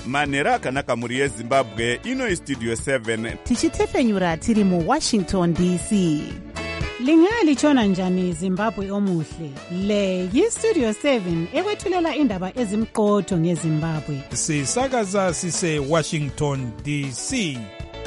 manhero akanaka mhuri yezimbabwe. Ino istudio 7 tichitefenyura tiri muwashington dc. Lingalitshona njani Zimbabwe omuhle? Le yistudio 7 ekwethulela indaba ezimqotho ngeZimbabwe. Sisakaza sise Washington DC.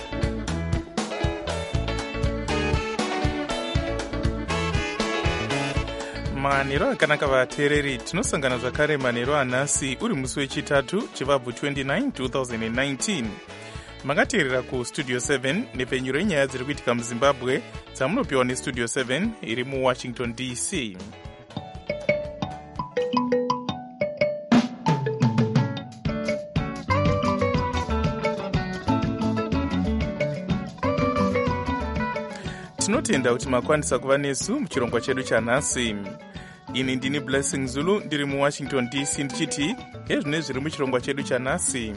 Manhero akanaka vateereri, tinosangana zvakare manhero anhasi uri musi wechitatu chivabvu 29 2019. Makateerera kustudio 7 nepfenyuro yenyaya dziri kuitika muzimbabwe dzamunopiwa nestudio 7 iri muwashington dc. Tinotenda kuti makwanisa kuva nesu muchirongwa chedu chanhasi. Ini ndini Blessing Zulu ndiri muwashington dc ndichiti hezvine zviri muchirongwa chedu chanhasi.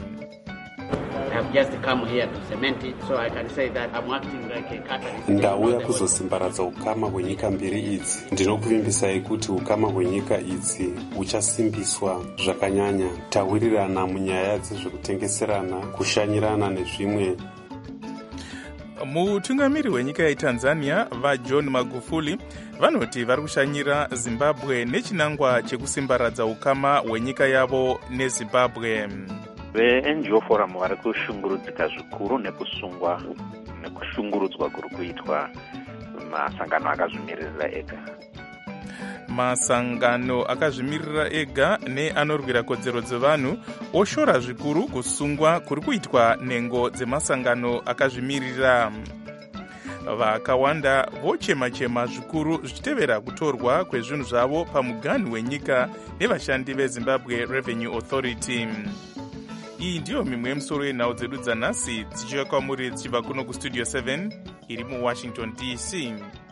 Ndauya kuzosimbaradza ukama hwenyika mbiri idzi. Ndinokuvimbisai kuti ukama hwenyika idzi uchasimbiswa zvakanyanya. Tawirirana munyaya dzezvekutengeserana, kushanyirana nezvimwe. Mutungamiri wenyika yeTanzania vaJohn Magufuli vanoti vari kushanyira Zimbabwe nechinangwa chekusimbaradza ukama hwenyika yavo neZimbabwe. VeNGO Forum vari kushungurudzika zvikuru nekushungurudzwa kuri kuitwa masangano akazvimirira ega. Masangano akazvimirira ega neanorwira kodzero dzevanhu oshora zvikuru kusungwa kuri kuitwa nhengo dzemasangano akazvimirira. Vakawanda vochema-chema zvikuru zvichitevera kutorwa kwezvinhu zvavo pamuganhu wenyika nevashandi veZimbabwe Revenue Authority. Iyi ndiyo mimwe yemusoro yenhau dzedu dzanhasi dzichiuya kwamuri dzichibva kuno kustudio 7 iri muwashington dc.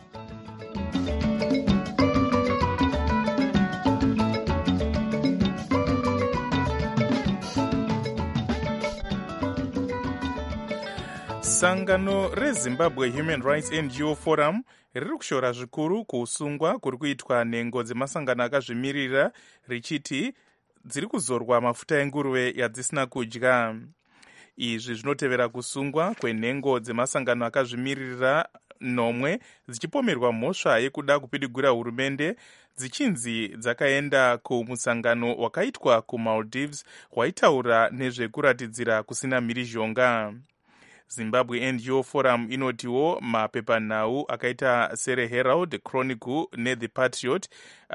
Sangano reZimbabwe Human Rights NGO Forum riri kushora zvikuru kusungwa kuri kuitwa nhengo dzemasangano akazvimirira richiti dziri kuzorwa mafuta enguruve yadzisina kudya. Izvi zvinotevera kusungwa kwenhengo dzemasangano akazvimirira nomwe dzichipomerwa mhosva yekuda kupidigura hurumende dzichinzi dzakaenda kumusangano wakaitwa kuMaldives waitaura nezvekuratidzira kusina mhirizhonga. Zimbabwe NGO Forum inotiwo mapepanhau akaita sere Herald, Chronicle neThe Patriot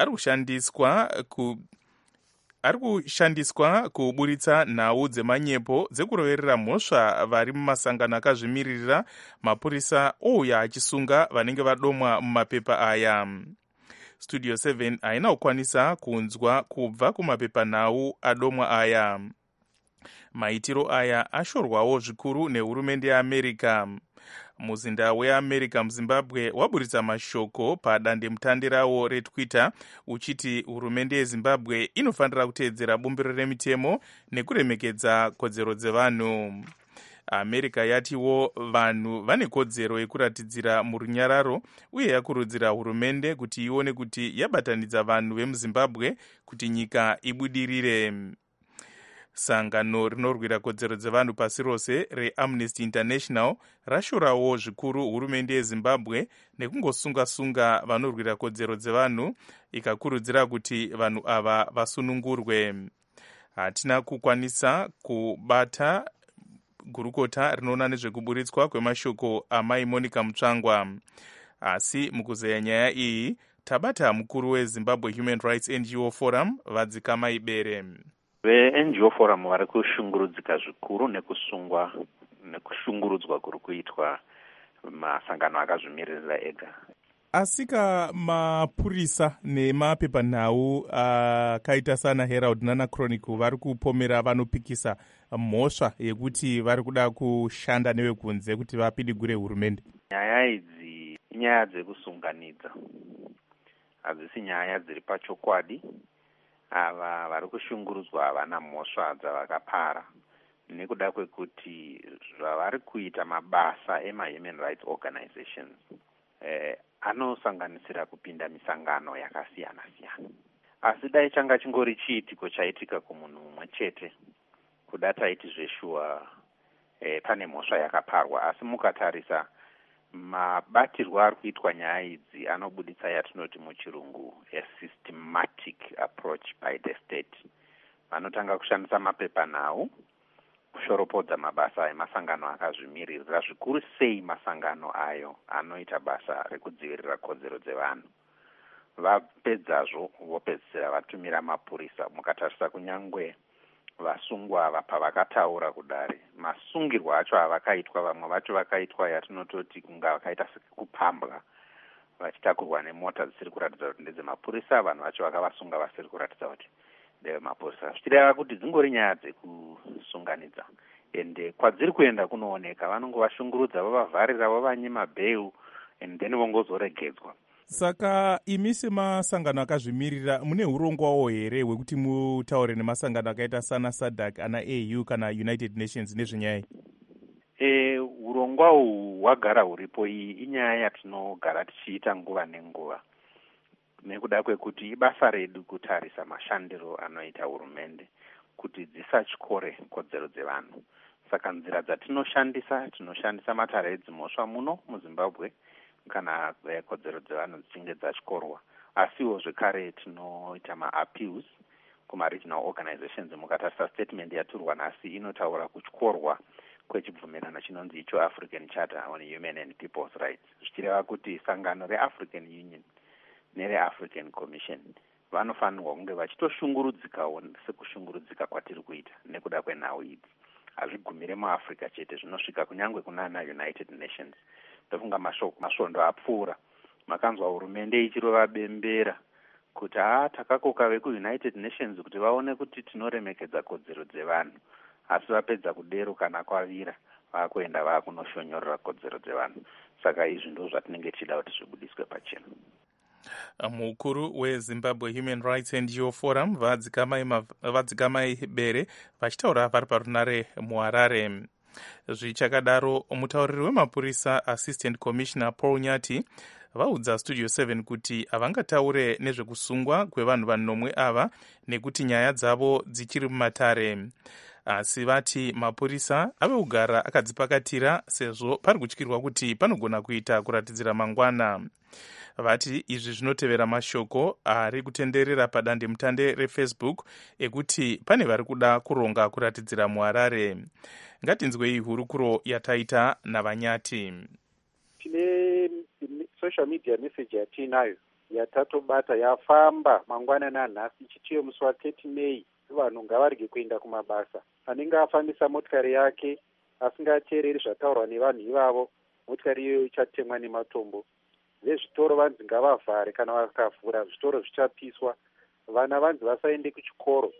ari kushandiswa kuburitsa nhau dzemanyepo dzekuroverera mhosva vari mumasangano akazvimirira, mapurisa ouya achisunga vanenge vadomwa mumapepa aya. Studio 7 haina kukwanisa kunzwa kubva kumapepanhau adomwa aya. Maitiro aya ashorwawo zvikuru nehurumende yeAmerica. Muzinda weAmerica muZimbabwe waburitsa mashoko padandemutande rawo reTwitter uchiti hurumende yeZimbabwe inofanira kuteedzera bumbiro remitemo nekuremekedza kodzero dzevanhu. America yatiwo vanhu vane kodzero yekuratidzira murunyararo uye yakurudzira hurumende kuti ione kuti yabatanidza vanhu vemuZimbabwe kuti nyika ibudirire. Sangano rinorwira kodzero dzevanhu pasi rose reAmnesty International rashorawo zvikuru hurumende yeZimbabwe nekungosunga-sunga vanorwira kodzero dzevanhu, ikakurudzira kuti vanhu ava vasunungurwe. Hatina kukwanisa kubata gurukota rinoona nezvekuburitswa kwemashoko amai Monica Mutsvangwa, asi mukuzeya nyaya iyi tabata mukuru weZimbabwe Human Rights NGO Forum Vadzikama Ibere. VeNGO Forum vari kushungurudzika zvikuru nekushungurudzwa kuri kuitwa masangano akazvimirira ega. Asika mapurisa nemapepanhau akaita sana Herald nana Chronicle vari kupomera vanopikisa mhosva yekuti vari kuda kushanda nevekunze kuti vapidigure hurumende. Nyaya idzi inyaya dzekusunganidza, hadzisi nyaya dziri pachokwadi. Ava vari kushungurudzwa havana mhosva dzavakapara nekuda kwekuti zvavari kuita mabasa ema-human rights organizations anosanganisira kupinda misangano yakasiyana-siyana. Asi dai changa chingori chiitiko chaitika kumunhu mumwe chete, kuda taiti zveshuwa pane mhosva yakaparwa, asi mukatarisa mabatirwo ari kuitwa nyaya idzi anobuditsa yatinoti muchirungu a systematic approach by the state. Vanotanga kushandisa mapepanhau kushoropodza mabasa emasangano akazvimiririra, zvikuru sei masangano ayo anoita basa rekudzivirira kodzero dzevanhu. Vapedzazvo vopedzisira vatumira mapurisa. Mukatarisa kunyangwe vasungwa ava pavakataura kudare, masungirwo acho avakaitwa, vamwe vacho vakaitwa yatinototi kunga vakaita sekupambwa vachitakurwa nemota dzisiri kuratidza kuti ndedzemapurisa, vanhu vacho vakavasunga vasiri kuratidza kuti ndevemapurisa, zvichireva kuti dzingori nyaya dzekusunganidza. Ende kwadziri kuenda kunooneka vanongovashungurudza, vovavharira, vovanyima bheu, and then vongozoregedzwa. Saka imi semasangano akazvimirira mune urongwawo here hwekuti mutaure nemasangano akaita sana SADC, ana AU kana United Nations nezvenyaya? Urongwa uhu hwagara huripo. Iyi inyaya yatinogara tichiita nguva nenguva, nekuda kwekuti ibasa redu kutarisa mashandiro anoita hurumende kuti dzisatyore kodzero dzevanhu. Saka nzira dzatinoshandisa matare edzimhosva muno muZimbabwe kana kodzero dzevanhu dzichinge dzatyorwa, asiwo zvekare tinoita maappeals kuma-regional organizations. Mukatarisa statement yaturwa nhasi inotaura kutyorwa kwechibvumirano chinonzi icho African Charter on Human and People's Rights, zvichireva kuti sangano reAfrican Union nereAfrican Commission vanofanirwa kunge vachitoshungurudzikawo sekushungurudzika kwatiri kuita nekuda kwenhau idzi. Hazvigumire muAfrica chete, zvinosvika kunyangwe kunana United Nations. Ndofunga masvondo apfuura makanzwa hurumende ichirova bembera kuti takakoka veku-United Nations kuti vaone kuti tinoremekedza kodzero dzevanhu, asi vapedza kudero kana kwavira vakuenda vakunoshonyorera kodzero dzevanhu. Saka izvi ndo zvatinenge tichida kuti zvibudiswe pachena. Mukuru weZimbabwe Human Rights NGO Forum vadzikamai Bere vachitaura vari parunare muHarare. Zvichakadaro, mutauriri wemapurisa Assistant Commissioner Paul Nyati vaudza Studio 7 kuti havangataure nezvekusungwa kwevanhu vanomwe ava nekuti nyaya dzavo dzichiri mumatare, asi vati mapurisa ave kugara akadzipakatira sezvo pari kutyirwa kuti panogona kuita kuratidzira mangwana. Vati izvi zvinotevera mashoko ari kutenderera padandemutande reFacebook ekuti pane vari kuda kuronga kuratidzira muHarare. Ngatinzwei hurukuro yataita naVanyati. Tine social media message yatinayo yatatobata yafamba mangwanani anhasi ichitiyo musi wa30 Mei. Vanhu ngavarege kuenda kumabasa. Anenge afambisa motikari yake asingateereri zvataurwa nevanhu ivavo, motikari iyoyo ichatemwa nematombo. Vezvitoro vanzi ngavavhare, kana vakavhura zvitoro zvichapiswa. Vana vanzi vasaende kuchikoro.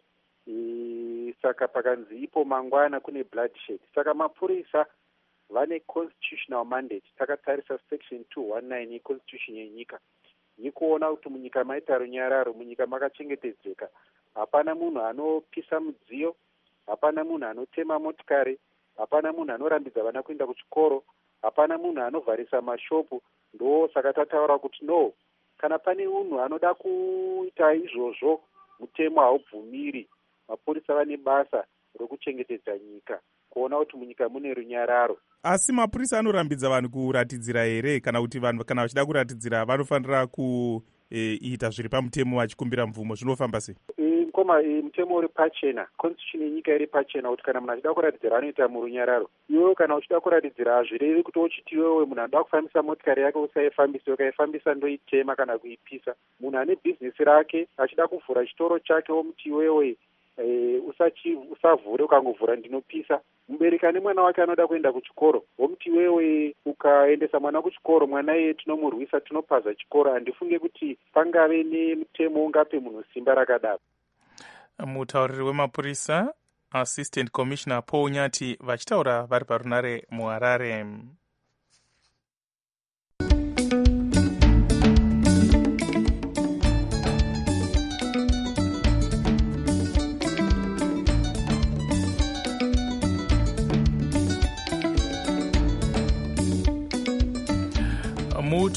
Saka pakanzi ipo mangwana kune bloodshed. Saka mapurisa vane constitutional mandate. Takatarisa section 219 yeconstitution yenyika. Nikuona kuti munyika maita runyararo, munyika makachengetedzeka. Hapana munhu anopisa mudziyo, hapana munhu anotema motikari, hapana munhu anorambidza vana kuenda kuchikoro, hapana munhu anovharisa mashopu. Ndo saka tataura kuti no, kana pane munhu anoda kuita izvozvo mutemo haubvumiri. Mapurisa vane basa rokuchengetedza nyika, kuona kuti munyika mune runyararo. Asi mapurisa anorambidza vanhu kuratidzira here, kana kuti vanhu kana vachida kuratidzira vanofanira kuita zviri pamutemo vachikumbira mvumo, zvinofamba sei? Mutemo uri pachena, constitution yenyika iri pachena kuti kana munhu achida kuratidzira anoita murunyararo. Iwewe kana uchida kuratidzira hazvirevi kuti uchiti iwewe munhu anoda kufambisa motikari yake usaifambisa, ukaifambisa ndoitema kana kuipisa. Munhu ane bhizinesi rake achida kuvhura chitoro chake womuti iwewe usavhure, ukangovhura ndinopisa. Mubereki ane mwana wake anoda kuenda kuchikoro womuti iwewe ukaendesa mwana kuchikoro, mwana iye tinomurwisa, tinopaza chikoro. Handifunge kuti pangave nemutemo ungape munhu simba rakadaro. Mutauriri wemapurisa Assistant Commissioner Paul Nyati vachitaura vari parunare muHarare.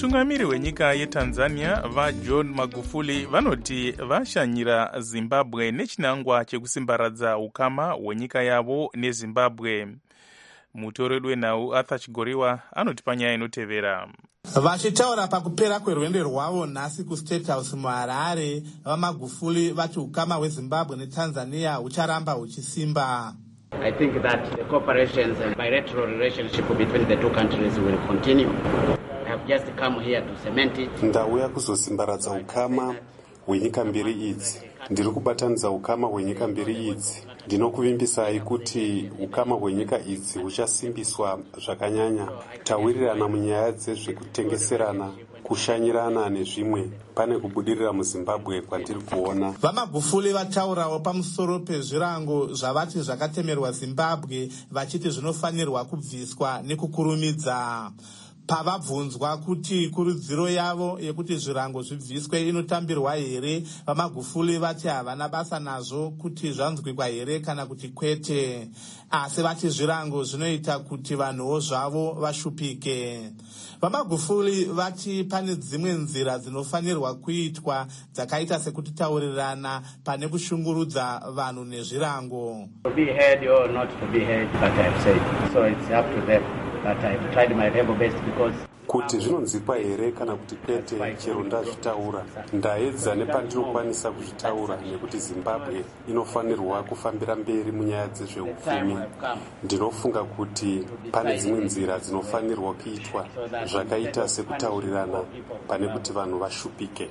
mutungamiri wenyika yetanzania vajohn magufuli vanoti vashanyira zimbabwe nechinangwa chekusimbaradza ukama hwenyika yavo nezimbabwe. Mutoreri wenhau Arthur Chigoriwa anoti panyaya inotevera. Vachitaura pakupera kwerwendo rwavo nhasi kuState House muHarare, vaMagufuli vati ukama hweZimbabwe neTanzania hucharamba huchisimba. I think that the cooperations and bilateral relationship between the two countries will continue. I have just come here to cement it. Ndauya kuzosimbaradza ukama hwenyika mbiri idzi. Ndiri kubatanidza ukama hwenyika mbiri idzi. Ndinokuvimbisai kuti ukama hwenyika idzi huchasimbiswa zvakanyanya. Tawirirana munyaya dzezvekutengeserana, kushanyirana nezvimwe pane kubudirira muZimbabwe kwandiri kuona. VaMagufuli vataurawo pamusoro pezvirango zvavati zvakatemerwa Zimbabwe, vachiti zvinofanirwa kubviswa nekukurumidza. Pavabvunzwa kuti kurudziro yavo yekuti zvirango zvibviswe inotambirwa here, vaMagufuli vati havana basa nazvo kuti zvanzwikwa here kana kuti kwete, asi vati zvirango zvinoita kuti vanhuwo zvavo vashupike. VaMagufuli vati pane dzimwe nzira dzinofanirwa kuitwa dzakaita sekuti taurirana pane kushungurudza vanhu nezvirango. To be heard or not to be heard, but I've said, so it's up to them. But I've tried my level best because kuti zvinonzikwa here kana kuti kwete chero ndazvitaura. Ndaedza nepandinokwanisa kuzvitaura nekuti Zimbabwe inofanirwa kufambira mberi munyaya dzezveupfumi. Ndinofunga kuti pane dzimwe nzira dzinofanirwa kuitwa zvakaita sekutaurirana pane kuti vanhu vashupike.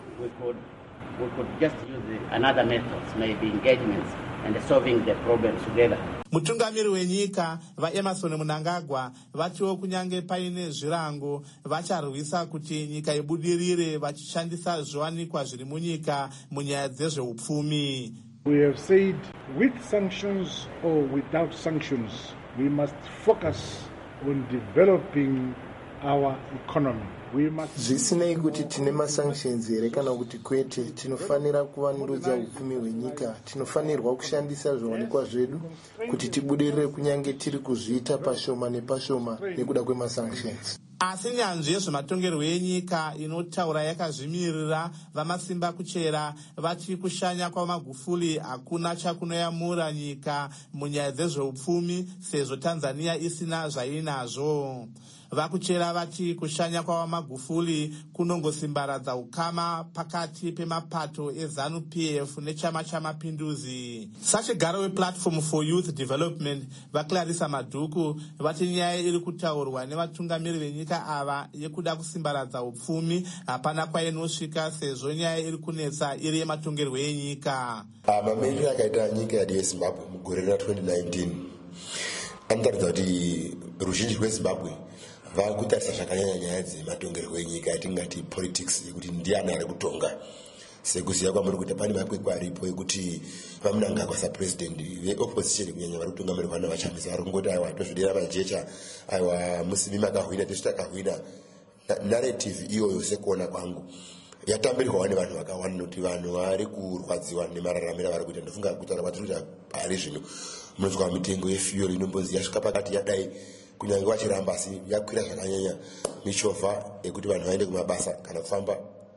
We could just use another methods, maybe engagements and solving the problems together. Mutungamiri wenyika vaEmerson Mnangagwa vatiwo kunyange paine zvirango vacharwisa kuti nyika ibudirire vachishandisa zviwanikwa zviri munyika munyaya dzezveupfumi. We have said with sanctions or without sanctions, we must focus on developing our economy. Zvisinei kuti tine masanctions here kana kuti kwete, tinofanira kuvandudza upfumi hwenyika. Tinofanirwa kushandisa zviwanikwa zvedu kuti tibudirire kunyange tiri kuzviita pashoma nepashoma nekuda kwemasanctions. Asi nyanzvi yezvematongerwo enyika inotaura yakazvimirira vamasimba kuchera vati kushanya kwaMagufuli hakuna chakunoyamura nyika munyaya dzezveupfumi sezvo Tanzania isina zvainazvo. Vakuchera vati kushanya kwaMagufuli kunongosimbaradza ukama pakati pemapato eZANU-PF nechama chamapinduzi. Sachigaro wePlatform for Youth Development vaClarissa Madhuku vati nyaya iri kutaurwa nevatungamiri venyika ava yekuda kusimbaradza upfumi hapana kwainosvika sezvo nyaya iri kunetsa iri yematongerwo enyika. Mamiriro akaita nyika yedu yeZimbabwe mugore ra2019 anotaridza kuti ruzhinji rweZimbabwe vakutarisa zvakanyanya nyaya dzematongerwo enyika yatingati politics yekuti ndiani ari kutonga. Sekuziva kwamuri kuti pane makwekwe aripo ekuti vaMnangagwa sapresident veopposition kunyanya vari kutungamirwa navashandisi vari kungoti aiwa tozvidira majecha, aiwa musimi makahwina tesu takahwina. Narrative iyoyo sekuona kwangu yatambirwawo nevanhu vakawanda nokuti vanhu vari kurwadziwa nemararamiro avari kuita. Ndofunga kutaura kwatiri kuti pari zvino munonzwa mitengo yefuel inombonzi yasvika pakati yadai kunyange vachiramba asi yakwira zvakanyanya. Michovha yekuti vanhu vaende kumabasa kana kufamba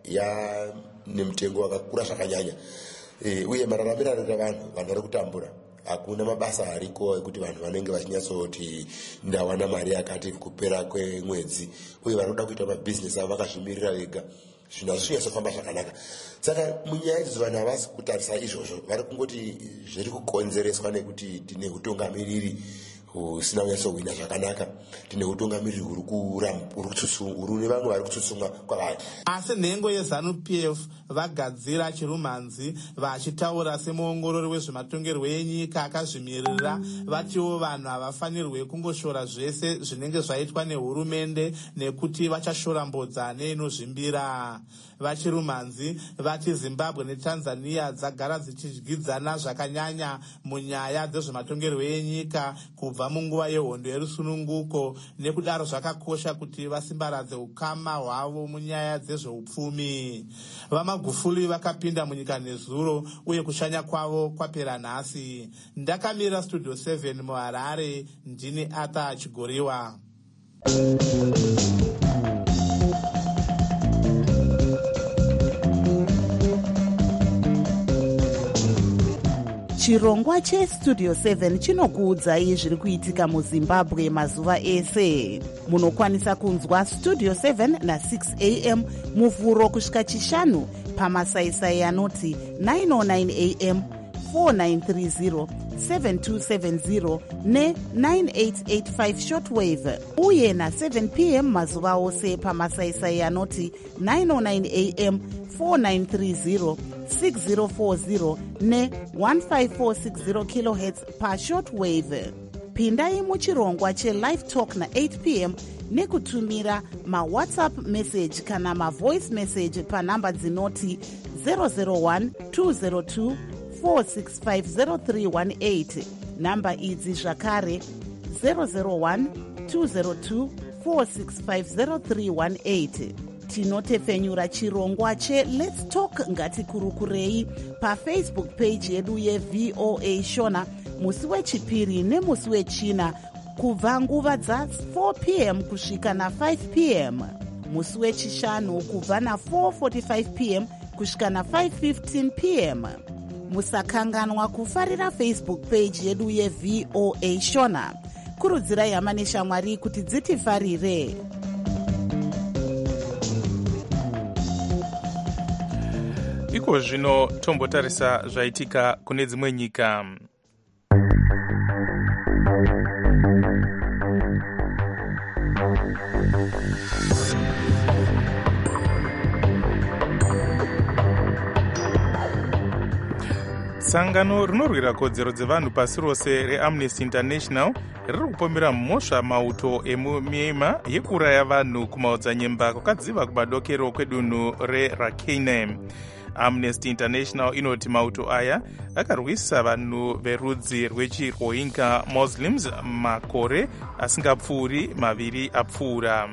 nemitengo wakakura zvakanyanya. Uye mararamiro anoita vanhu vari kutambura. Hakuna mabasa ariko ekuti vanhu vanenge vachinyatsoti ndawana mari yakati kupera kwemwedzi. Uye vanoda kuita mabhizinesi avo vakazvimirira vega. Zvinhu hazvinyatsofamba zvakanaka. Saka munyaya idzi vanhu havasi kutarisa izvozvo. Vari kungoti zviri kukonzereswa nekuti tine utungamiriri husina kunyatsohwina zvakanaka. Tine utungamiriri huri nevamwe vari kutsutsumwa kwavari. Asi nhengo yeZANU-PF vagadzira chirumhanzi vachitaura semuongorori wezvematongerwo enyika akazvimirira vatiwo vanhu havafanirwe kungoshora zvese zvinenge zvaitwa nehurumende nekuti vachashora mbodza neinozvimbira. Vachirumhanzi vati Zimbabwe neTanzania dzagara dzichidyidzana zvakanyanya munyaya dzezvematongerwo enyika kubva munguva yehondo yerusununguko, nekudaro zvakakosha kuti vasimbaradze ukama hwavo munyaya dzezveupfumi. VaMagufuli vakapinda munyika nezuro uye kushanya kwavo kwapera nhasi. Ndakamira Studio 7 muHarare, ndini Arthur Chigoriwa. chirongwa chestudio 7 chinokuudzai zviri kuitika muzimbabwe mazuva ese. Munokwanisa kunzwa studio 7 na6 am muvhuro kusvika chishanu pamasaisai anoti 909 am, 4930, 7270 ne9885 shortwave, uye na7 pm mazuva ose pamasaisai anoti 909 am, 4930, 6040 ne1546 kHz pashortwave. Pindai muchirongwa chelive talk na8 pm nekutumira mawhatsapp message kana mavoice message panhamba dzinoti 001 202 4650318. Namba idzi zvakare 001 202 4650318. Tinotepfenyura chirongwa cheLet's Talk ngatikurukurei pafacebook page yedu yeVOA Shona musi wechipiri nemusi wechina kubva nguva dza4 pm kusvika na5 pm, musi wechishanu kubva na4:45 pm kusvika na5:15 pm. Musakanganwa kufarira Facebook page yedu yeVOA Shona. Kurudzirai hama neshamwari kuti dzitifarire. Iko zvino tombotarisa zvaitika kune dzimwe nyika. Sangano rinorwira kodzero dzevanhu pasi rose reAmnesty International riri kupomera mhosva mauto emumyema yekuraya vanhu kumaodzanyemba kwakadziva kumadokero kwedunhu reRakhine. Amnesty International inoti mauto aya akarwisa vanhu verudzi rwechiRohingya Muslims makore asingapfuuri 2 apfuura.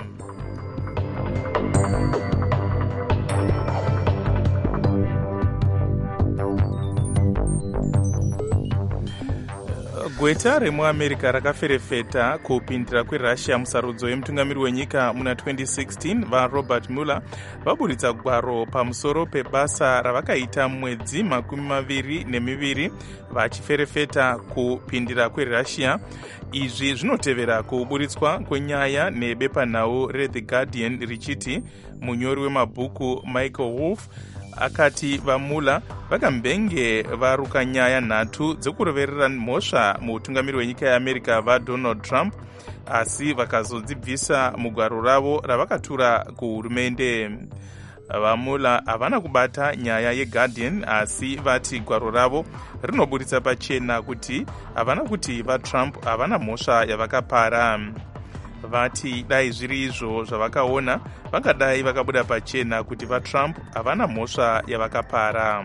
Gweta remuamerica rakaferefeta kupindira kweRussia musarudzo yemutungamiri wenyika muna 2016 vaRobert Mueller vaburitsa gwaro pamusoro pebasa ravakaita mwedzi 22 vachiferefeta kupindira kweRussia. Izvi zvinotevera kuburitswa kwenyaya nebepanhau reThe Guardian richiti munyori wemabhuku Michael Wolff akati vaMueller vakambenge varuka nyaya 3 dzekuroverera mhosva muutungamiri wenyika yeAmerica vaDonald Trump, asi vakazodzibvisa mugwaro ravo ravakatura kuhurumende. VaMueller havana kubata nyaya yeGuardian, asi vati gwaro ravo rinoburitsa pachena kuti havana kuti vaTrump havana mhosva yavakapara. Vati dai zviri izvo zvavakaona vangadai vakabuda pachena kuti vaTrump havana mhosva yavakapara.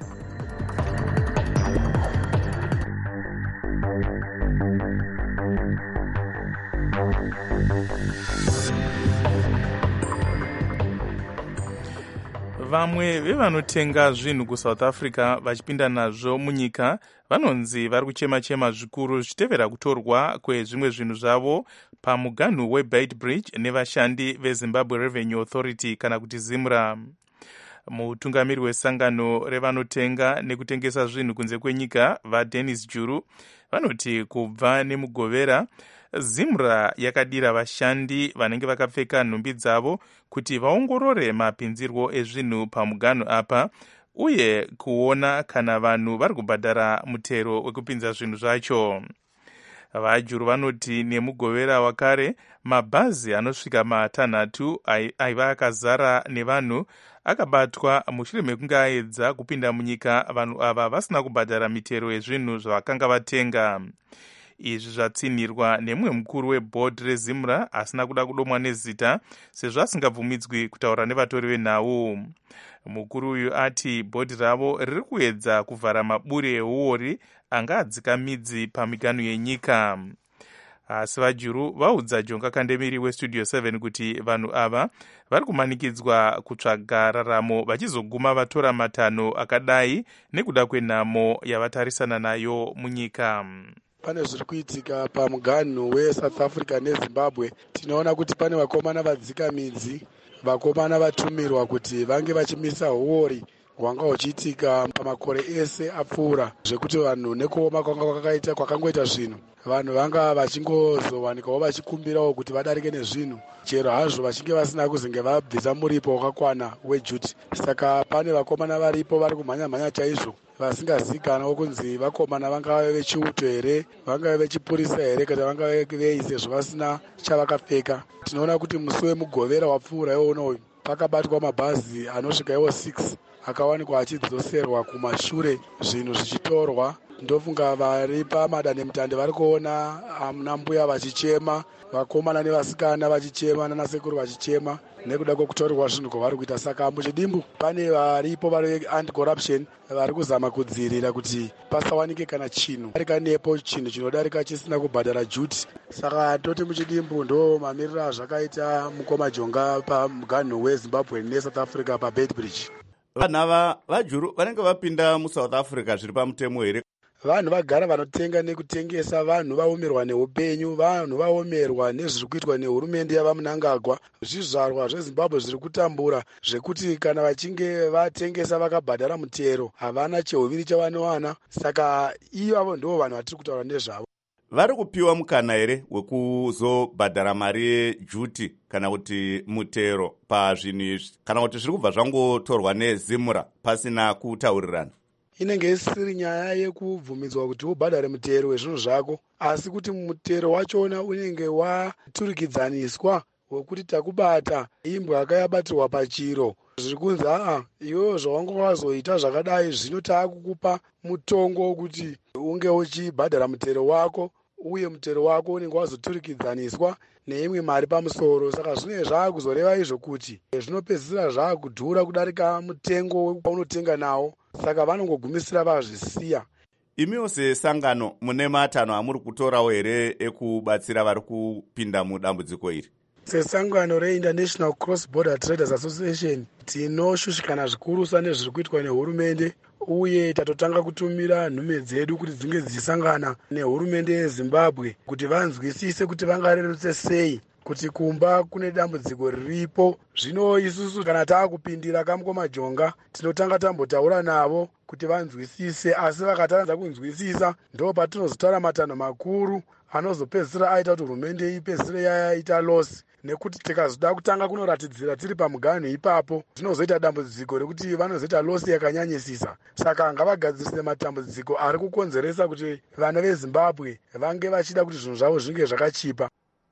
Vamwe vevanotenga zvinhu kuSouth Africa vachipinda nazvo munyika vanonzi vari kuchema-chema zvikuru zvichitevera kutorwa kwezvimwe zvinhu zvavo pamuganhu weBeitbridge nevashandi veZimbabwe Revenue Authority kana kuti ZIMRA. Mutungamiri wesangano revanotenga nekutengesa zvinhu kunze kwenyika vaDennis Juru vanoti kubva nemugovera ZIMRA yakadira vashandi vanenge vakapfeka nhumbi dzavo kuti vaongorore mapinzirwo ezvinhu pamuganhu apa uye kuona kana vanhu vari kubhadhara mutero wekupinza zvinhu zvacho. VaJuru vanoti nemugovera wakare mabhazi anosvika 6 aiva akazara nevanhu akabatwa mushure mekunge aedza kupinda munyika vanhu ava vasina kubhadhara mitero yezvinhu zvavakanga vatenga. Izvi zvatsinirwa nemumwe mukuru webhodhi reZIMRA asina kuda kudomwa nezita sezvo asingabvumidzwi kutaura nevatori venhau. Mukuru uyu ati bhodhi ravo riri kuedza kuvhara maburi euori anga adzika midzi pamiganhu yenyika. Asi vaJuru vaudza Jonga Kandemiri weStudio 7 kuti vanhu ava vari kumanikidzwa kutsvaga raramo vachizoguma vatora matanho akadai nekuda kwenhamo yavatarisana nayo munyika. Pane zviri kuitika pamuganhu weSouth Africa neZimbabwe. Tinoona kuti pane vakomana vadzika midzi, vakomana vatumirwa kuti vange vachimisa huori hwanga huchiitika pamakore ese apfuura, zvekuti vanhu nekuoma kwanga kwakangoita zvinhu, vanhu vanga vachingozowanikawo vachikumbirawo kuti vadarike nezvinhu, chero hazvo vachinge vasina kuzenge vabvisa muripo wakakwana wejuti. Saka pane vakomana varipo vari kumhanya chaizvo, vasingazivikanwa kunzi vakomana vangave vechiuto here, vangave vechipurisa here, kana vangave vei, sezvo vasina chavakapfeka. Tinoona kuti musi wemugovera wapfuura iwonoyu pakabatwa mabhazi anosvika iwo 6 akawanikwa achidzoserwa kumashure, zvinhu zvichitorwa. Ndofunga vari pamadandemutande vari kuona amuna-mbuya vachichema, vakomana nevasikana vachichema, nanasekuru vachichema nekuda kwekutaurirwa zvinhu kwavari kuita. Saka muchidimbu pane varipo vari anti-corruption vari kuzama kudzivirira kuti pasawanike kana chinhu darika nepo chinhu chinodarika chisina kubhadhara juti. Saka toti muchidimbu ndo mamiriro azvakaita mukoma Jonga pamuganhu weZimbabwe neSouth Africa paBeitbridge. Vanhu ava vaJuru vanenge vapinda muSouth Africa zviri pamutemo here? Vanhu vagara vanotenga nekutengesa, vanhu vaomerwa neupenyu, vanhu vaomerwa nezviri kuitwa nehurumende yavamunangagwa. Zvizvarwa zveZimbabwe zviri kutambura zvekuti kana vachinge vatengesa vakabhadhara mutero havana chehuviri chavanowana. Saka ivavo ndivo vanhu vatiri kutaura nezvavo. Vari kupiwa mukana here wekuzobhadhara mari yejuti kana kuti mutero pazvinhu izvi, kana kuti zviri kubva zvangotorwa neZimura pasina kutaurirana? Inenge isiri nyaya yekubvumidzwa kuti ubhadhare mutero wezvinhu zvako, asi kuti mutero wachona unenge waturikidzaniswa wekuti takubata imbwa yakayabatirwa pachiro. Zviri kunzi iwewo zvawanga wazoita zvakadai, zvino taakukupa mutongo wekuti unge uchibhadhara mutero wako, uye mutero wako unenge wazoturikidzaniswa neimwe mari pamusoro. Saka zvinenge zvaakuzoreva izvo kuti zvinopedzisira zvaakudhura kudarika mutengo waunotenga nawo. Saka vanongogumisira vazvisiya. Imiwo sesangano mune matanho amuri kutorawo here ekubatsira vari kupinda mudambudziko iri? Sesangano reInternational Cross Border Traders Association tinoshushikana zvikurusa nezviri kuitwa nehurumende, uye tatotanga kutumira nhume dzedu kuti dzinge dzichisangana nehurumende yeZimbabwe kuti vanzwisise kuti vangarerutse sei kuti kumba kune dambudziko riripo. Zvino isusu kana taakupindira kamukoma Jonga tinotanga tambotaura navo kuti vanzwisise, asi vakatadza kunzwisisa ndo patinozotaura matanho makuru anozopedzisira aita kuti hurumende ipedzisire yaita losi, nekuti tikazoda kutanga kunoratidzira tiri pamuganhu ipapo zvinozoita dambudziko rekuti vanozoita losi yakanyanyisisa. Saka ngavagadzirise matambudziko ari kukonzeresa kuti vana veZimbabwe vange vachida kuti zvinhu zvavo zvinge zvakachipa.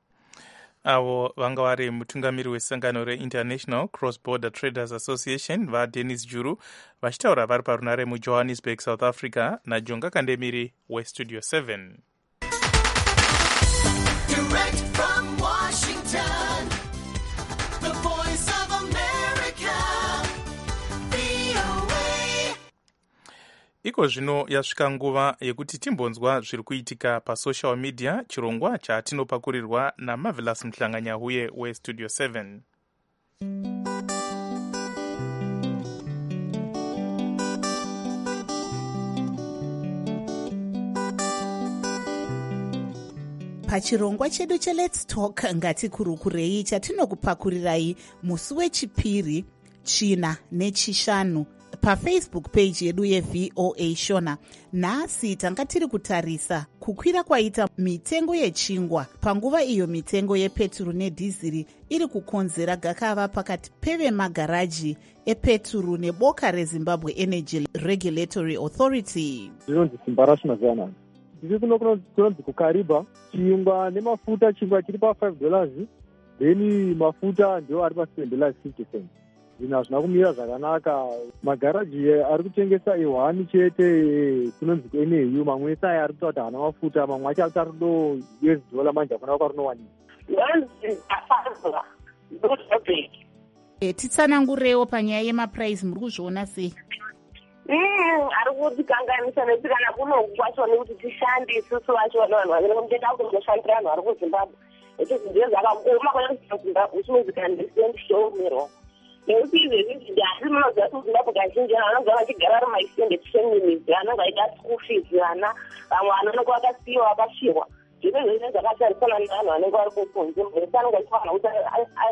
Avo vanga vari mutungamiri wesangano reInternational Cross Border Traders Association vaDennis Juru vachitaura vari parunare muJohannesburg, South Africa, naJonga Kandemiri weStudio 7. Direct from Washington, the voice of America, VOA. Iko zvino yasvika nguva yekuti timbonzwa zviri kuitika pasocial media, chirongwa chatinopakurirwa naMarvelous Mhlanganyahuye weStudio 7. Pachirongwa chedu cheLet's Talk ngatikurukurei chatinokupakurirai musi wechipiri, china nechishanu paFacebook page yedu yeVOA Shona. Nhasi tanga tiri kutarisa kukwira kwaita mitengo yechingwa, panguva iyo mitengo yepeturu nedhiziri iri kukonzera gakava pakati pevemagaraji epeturu neboka reZimbabwe Energy Regulatory Authority. Zvinonzi simba raShimazana. Tiri kunonzi kukariba chingwa nemafuta, chingwa chiri pa$5, then mafuta ndio ari pa$7.50. Zvinhu hazvina kumira zvakanaka. Magaraji ari kutengesa e1 chete kunonzi kweNEU, mamwe ese aya ari kuta kuti hana mafuta, mamwe acho ari kuta rudo $US manje hakuna kwarunowanika. Titsanangurewo panyaya yemaprice, muri kuzviona sei? Ari kutikanganisa nekuti kana kunogwachwa nekuti tishande isusu vacho vanhu vanenge mutenda kunoshandira vanhu vari kuZimbabwe. Echizvidziyo zvakaoma kwanekuti Zimbabwe chinozikandisendisomerwa. Nekuti izvezvi ndihasi munoziva kuti Zimbabwe kazhinji vanonga vachigara ari maextended families, anonga aita school fees vana, vamwe vanonga vakasiyiwa vakashirwa. Zvino zvese zvakatarisana nevanhu vanenge vari kukunze, muvese anonga achifanira kuti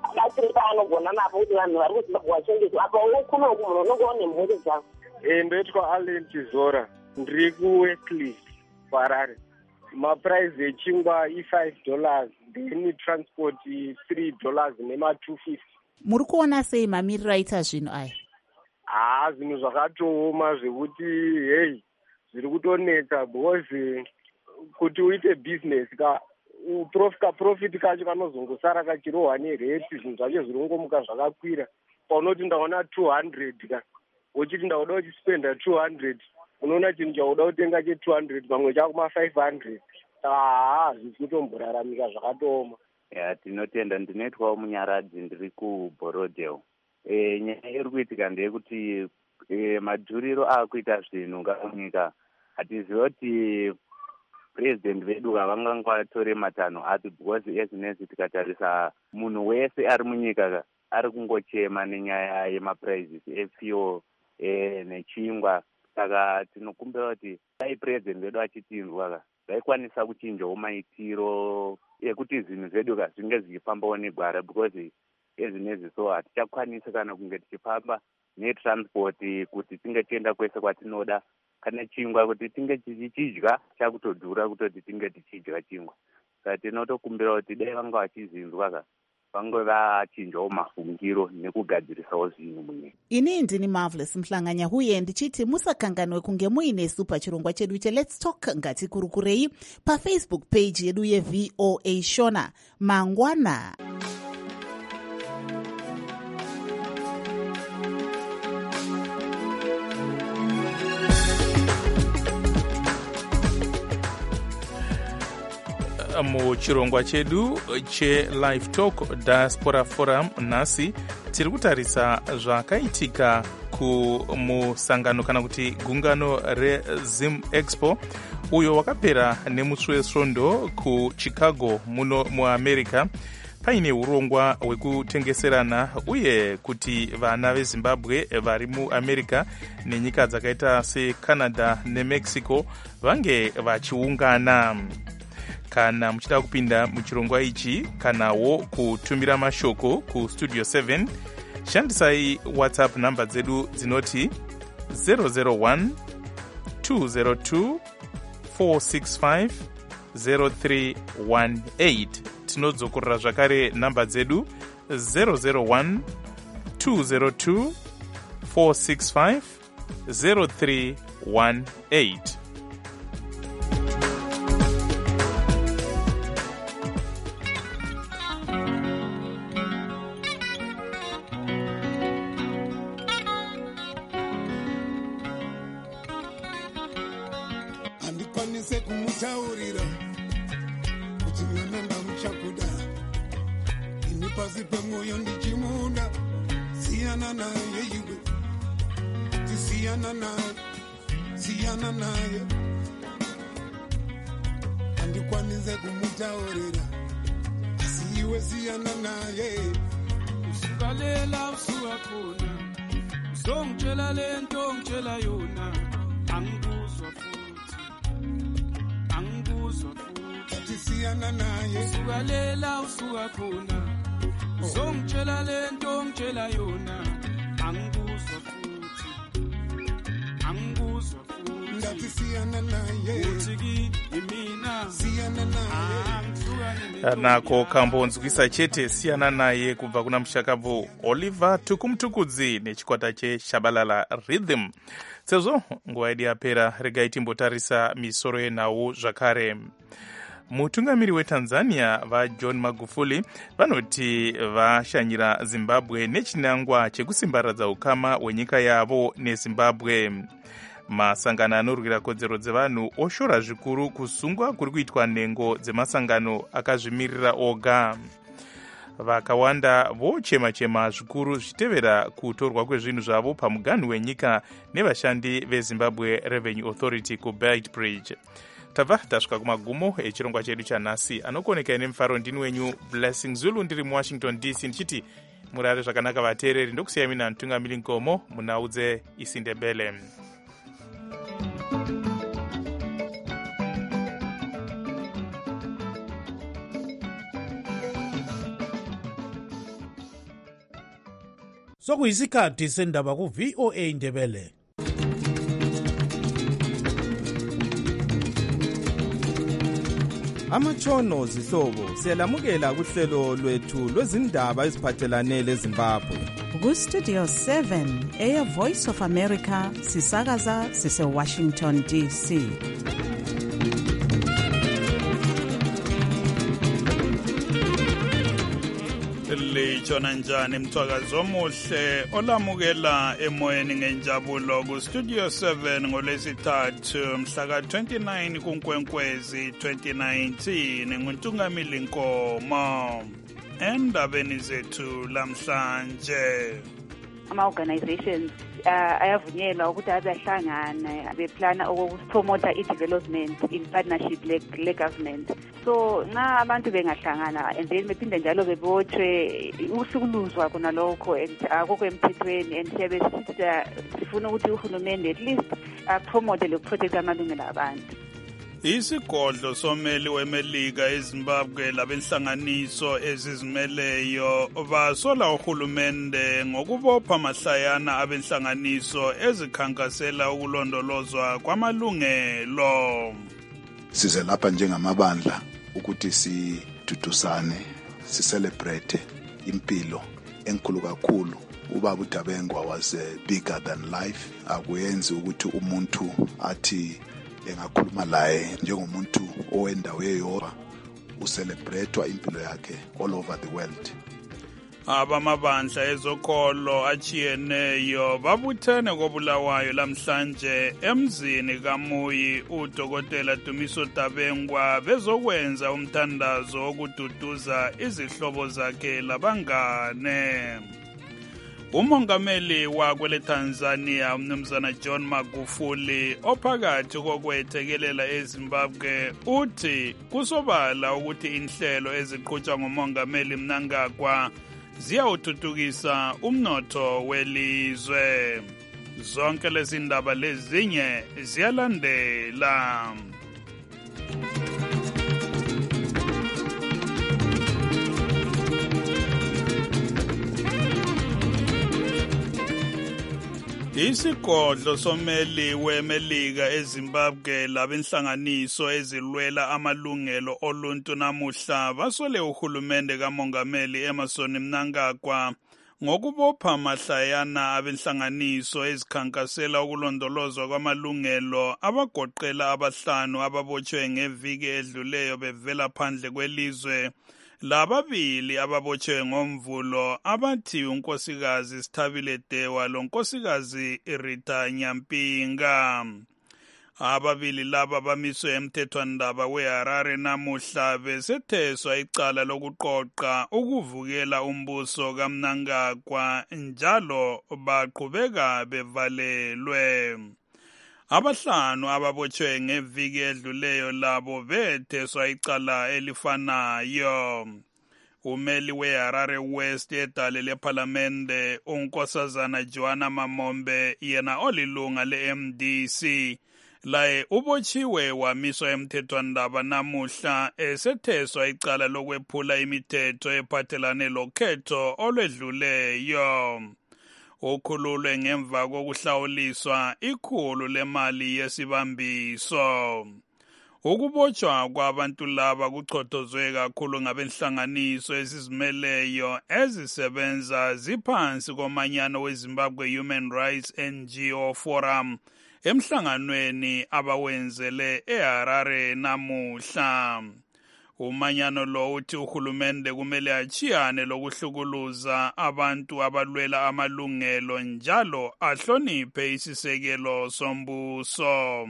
abatsiri paanogona napo kuti vanhu vari kuzimbabwe vachengetwa apa kunoku munhu unonge une mhuri dzavo. Ndoitwa Allen Chizora, ndiri kuWestcliff Harare. Mapuraizi echingwa $5 then transport $3 nema250. Muri kuona sei mamiriro aita zvinhu aya? Zvinhu zvakatooma zvekuti hey zviri kutonetsa because kuti uite business profit kacho kanozongosara kachirohwa nerate, zvinhu zvacho zviri kungomuka zvakakwira. Paunoti ndaona 200 ka uchiti ndauda uchispenda 200 unoona chinhu chauda kutenga che200 pamwe chakuma 500. Zviri kutomboraramika zvakatooma. Tinotenda. Ndinoitwawo munyaradzi, ndiri kuBorodale. Nyaya iri kuitika ndeyekuti madhuriro akuita zvinhu munyika hatiziva kuti president vedu havangangwatore matanho api, because ezinezi tikatarisa munhu wese ari munyika ari kungochema nenyaya yemaprizes efuel nechingwa. Saka tinokumbira kuti dai president vedu achitinzwa vaikwanisa kuchinjawo maitiro ekuti zvinhu zvedu zvinge zvichifambawo negwara, because ezinezi so hatichakwanisi kana kunge tichifamba netransport kuti tinge tienda kwese kwatinoda, kana chingwa kuti tinge tichidya chakutodhura kutoti tinge tichidya chingwa. Saka tinotokumbira kuti dai vanga vachizinzwa vange vachinjawo mafungiro nekugadzirisawo zvinhu munyika. Ini ndini Marvelous Mhlanganya huye ndichiti musakanganwe kunge muinesu pachirongwa chedu cheLet's Talk ngatikurukurei paFacebook page yedu yeVOA Shona mangwana. Muchirongwa chedu cheLive Talk Diaspora Forum nhasi tiri kutarisa zvakaitika kumusangano kana kuti gungano reZim Expo uyo wakapera nemusi wesvondo kuChicago muno muAmerica. Paine urongwa hwekutengeserana uye kuti vana veZimbabwe vari muAmerica nenyika dzakaita seCanada neMexico vange vachiungana. Kana muchida kupinda muchirongwa ichi kanawo kutumira mashoko kustudio 7 shandisai WhatsApp namba dzedu dzinoti 001 202 465 0318. Tinodzokorera zvakare namba dzedu 001 202 465 0318. andikwanise kumutaurira asi iwe siyana naye usukalela usuka khona uzongitshela lento ngitshela yona angikuzwa futhi athi siyana naye usukalela usuka khona uzongitshela lento ngitshela yona angikuzwa futhi ngathi siyana naye uthi imina siyana naye nako kambonzwisa chete siyana naye kubva kuna mushakabvu Oliver Tukumtukudzi nechikwata cheShabalala Rhythm. Sezvo nguva yedu yapera, regai timbotarisa misoro yenhau zvakare. Mutungamiri weTanzania vaJohn Magufuli vanoti vashanyira Zimbabwe nechinangwa chekusimbaradza ukama hwenyika yavo neZimbabwe. Masangano anorwira kodzero dzevanhu oshora zvikuru kusungwa kuri kuitwa nhengo dzemasangano akazvimirira oga. Vakawanda vochema-chema zvikuru zvichitevera kutorwa kwezvinhu zvavo pamuganhu wenyika nevashandi veZimbabwe Revenue Authority kuBeltbridge. Tabva tasvika kumagumo echirongwa chedu chanhasi. Anokuonekai nemufaro ndini wenyu Blessing Zulu ndiri muWashington DC ndichiti murare zvakanaka vateereri. Ndokusiyai mina mutungamiri Nkomo munaudze Isindebele. sokuyisikhathi sendaba ku-VOA Indebele. Amatshono zihlobo siyalamukela kuhlelo lwethu lwezindaba eziphathelane leZimbabwe. Ku-Studio 7 Air Voice of America sisakaza sise-Washington DC. Litshona njani mthwakazi omuhle olamukela emoyeni ngenjabulo ku-Studio 7 ngolwesithathu mhla ka-29 kuNkwenkwezi 2019 nguNtungamili Nkomo. Endabeni zethu lamhlanje, ama-organizations ayavunyelwa ukuthi abehlangana beplana ukupromota i-development in partnership le-government. So nxa abantu bengahlangana and then bephinde njalo bebotshwe ukuhlukuluzwa khona lokho akukho emthethweni, and siyabe sifuna ukuthi uhulumende at least apromote lokuprotect amalungelo abantu. isigodlo someli wemelika eZimbabwe labenhlanganiso ezizimeleyo basola uhulumende ngokubopha mahlayana abenhlanganiso ezikhankasela ukulondolozwa kwamalungelo. Size lapha njengamabandla ukuthi sidudusane, sicelebrate impilo enkulu kakhulu. Ubaba uDabengwa was bigger than life. Akuyenzi ukuthi umuntu athi engakhuluma laye njengomuntu owendawo eyodwa, ucelebratwa impilo yakhe all over the world. Abamabandla ezokholo achiyeneyo babuthene koBulawayo lamhlanje emzini kaMuyi uDokotela Dumiso Dabengwa bezokwenza umthandazo wokududuza izihlobo zakhe labangane. Umongameli wakwele Tanzania umnumzana John Magufuli ophakathi kokwethekelela eZimbabwe uthi kusobala ukuthi inhlelo eziqhutshwa ngumongameli Mnangagwa ziyawuthuthukisa umnotho welizwe. Zonke lezi ndaba lezinye ziyalandela. Isigodlo someli wemelika eZimbabwe labenhlanganiso ezilwela amalungelo oluntu namuhla basole uhulumende kamongameli Emmerson Mnangagwa ngokubopha mahlayana abenhlanganiso ezikhankasela ukulondolozwa kwamalungelo abagoqela abahlanu ababotshwe ngeviki edluleyo bevela phandle kwelizwe. Lababili ababotshwe ngomvulo abathi unkosikazi Sithabile Dewa lonkosikazi Rita Nyampinga. Ababili laba bamiswe emthethwandaba weHarare namuhla besetheswa icala lokuqoqa ukuvukela umbuso kaMnangagwa njalo baqhubeka bevalelwe. Abahlanu ababotshwe ngeviki edluleyo labo betheswa icala elifanayo. Umeli weHarare West edale lePhalamende unkosazana Joanna Mamombe yena olilunga leMDC laye ubotshiwe wamiswa emthethwandaba namuhla esetheswa icala lokwephula imithetho ephathelane lokhetho olwedluleyo. Ukhululwe ngemva kokuhlawuliswa ikhulu lemali yesibambiso. Ukubotshwa kwabantu laba kuchotozwe kakhulu ngabenhlanganiso ezizimeleyo ezisebenza ziphansi komanyano weZimbabwe Human Rights NGO Forum emhlanganweni abawenzele eHarare namuhla. Umanyano lo uthi uhulumende kumele achiyane lokuhlukuluza abantu abalwela amalungelo njalo ahloniphe isisekelo sombuso.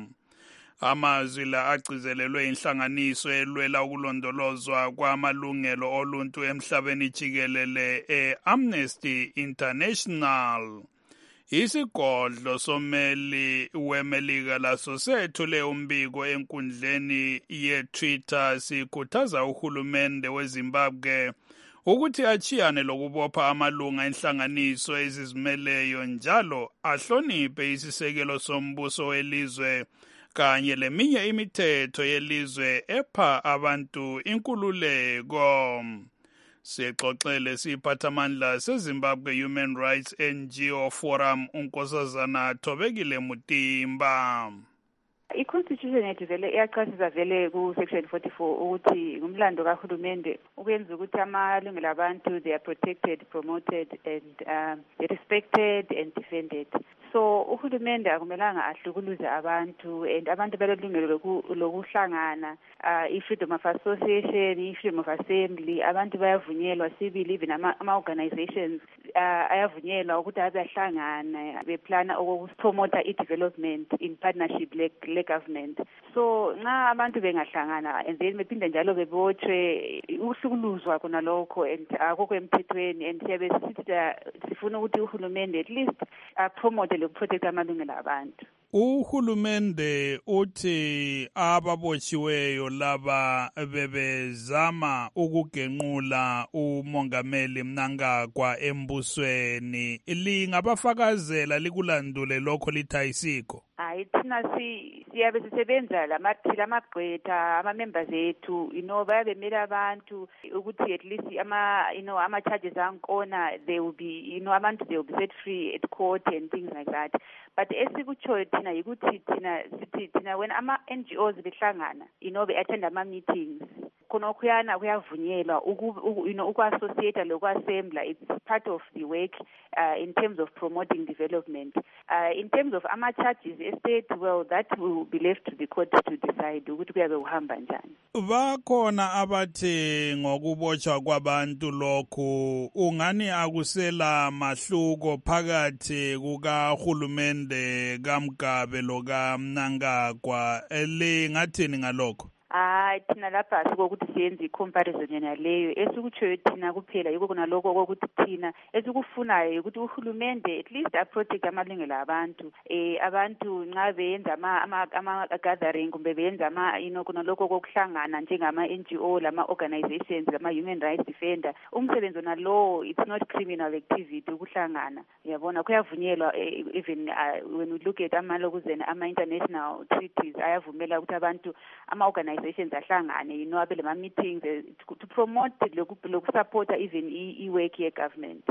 Amazwi la agcizelelwe inhlanganiso elwela ukulondolozwa kwamalungelo oluntu emhlabeni jikelele eAmnesty International. Isigodlo someli wemelika laso sethule umbiko enkundleni yeTwitter sikhuthaza uhulumende weZimbabwe ukuthi achiyane lokubopha amalunga enhlanganiso ezizimeleyo njalo ahloniphe isisekelo sombuso welizwe kanye leminye imithetho yelizwe epha abantu inkululeko. Sixoxele siphathamandla seZimbabwe Human Rights NGO Forum uNkosazana Thobekile Mutimba. I-constitution yethu vele iyachasisa vele ku-section 44 ukuthi ngumlando kahulumende ukwenza ukuthi amalungelo abantu they are protected, promoted and respected and defended. So uhulumende akumelanga ahlukuluze abantu and abantu balelungelo lokuhlangana, i-freedom of association, i-freedom of assembly, abantu bayavunyelwa civil, even ama-organizations ayavunyelwa ukuthi abahlangana beplana ukupromota i-development in partnership le-government. So nxa abantu bengahlangana and then bephinde njalo bebotshwe ukuhlukuluzwa khona lokho and akukho emthethweni and siyabe sifuna ukuthi uhulumende at least promote lokuprotect amalungelo abantu. Uhulumende uthi ababotshiweyo laba bebezama ukugenqula umongameli Mnangagwa embusweni. Lingabafakazela likulandule lokho lithayisikho? Hayi, thina siyabe sisebenza lamagqwetha ama-members ethu, bayabemele abantu ukuthi at least ama-charges angkhona they will be, abantu they will be set free at court and things like that. But esikutshoyo thina yikuthi thina when ama-NGOs behlangana, be-attend ama-meetings, khonokhuyana kuyavunyelwa uku-associate loku-assembler. It's part of the work in terms of promoting development. In terms of ama-charges estate, well, that will be left to the court to decide ukuthi kuyabe uhamba njani. Bakhona abathi ngokubotshwa kwabantu lokhu ungani akusela mahluko phakathi kukahulumende kaMgabe lokaMnangagwa. Lingathini ngalokho? Hayi, thina lapha sikokuthi siyenze i-comparison yona leyo. Esikutshoyo thina kuphela yiko kona lokho kokuthi thina esikufunayo ukuthi uhulumende at least aprotect amalungelo abantu. Abantu nxa beyenza ama-gathering kumbe beyenza kona lokho kokuhlangana njengama-NGO, lama-organizations, lama-human rights defender, umsebenzi wona lowo, it's not criminal activity ukuhlangana. Uyabona, kuyavunyelwa even when we look at ama-international treaties, ayavumela ukuthi abantu, ama-organizations ahlangane, abele ma-meetings to promote lokusupporta even i-work ye-government.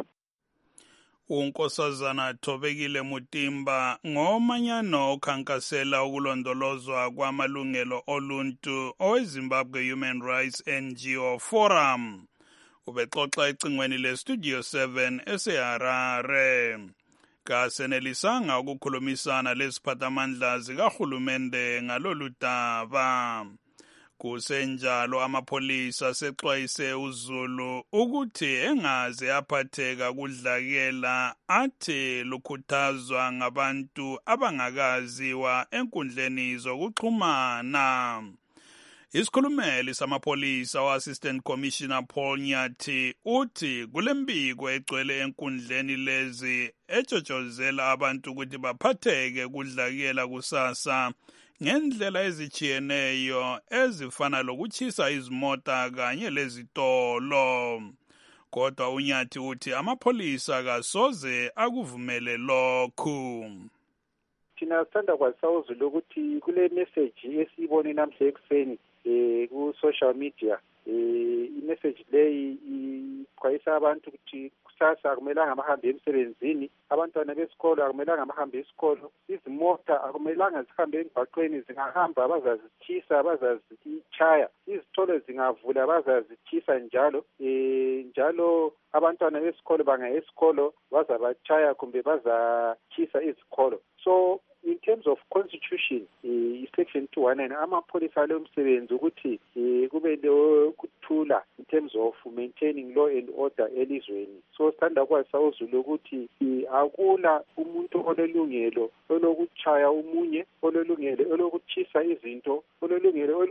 uNkosazana Thobekile Mutimba ngomanyano okhankasela ukulondolozwa kwamalungelo oluntu oweZimbabwe Human Rights NGO Forum. Ubexoxa ecingweni leStudio 7 eseHarare. Kasenelisanga ukukhulumisana lesiphathamandla zikahulumende ngalolu daba. Kusenjalo amapholisa sexwayise uZulu ukuthi engaze aphatheka kudlakela athi lukhuthazwa ngabantu abangakaziwa enkundleni zokuxhumana. Isikhulumeli samapholisa wa-Assistant Commissioner Paul Nyathi uthi kulembiko egcwele enkundleni lezi etshotshozela abantu ukuthi baphatheke kudlakela kusasa ngendlela ezijiyeneyo ezifana lokutshisa izimota kanye lezitolo. Kodwa uNyathi uthi amapholisa kasoze akuvumele lokhu. Thina sithanda kwazisa uZulu ukuthi kule message esiyibone namhla ekuseni ku-social media, i-message leyi iqwayisa abantu ukuthi kusasa akumelanga bahambe emsebenzini, abantwana besikolo akumelanga bahambe esikolo, izimota akumelanga zihambe emgwaqweni, zingahamba bazazithisa, bazazitshaya, izitolo zingavula bazazithisa njalo. Njalo abantwana besikolo bangaya esikolo bazabatshaya kumbe bazathisa izikolo. So in terms of constitution, section 219, amapholisa alomsebenzi ukuthi kube lokuthula in terms of maintaining law and order elizweni. So sithanda kwazisa uZulu ukuthi akula umuntu olelungelo olokutshaya umunye, olelungelo olokutshisa izinto, olelungelo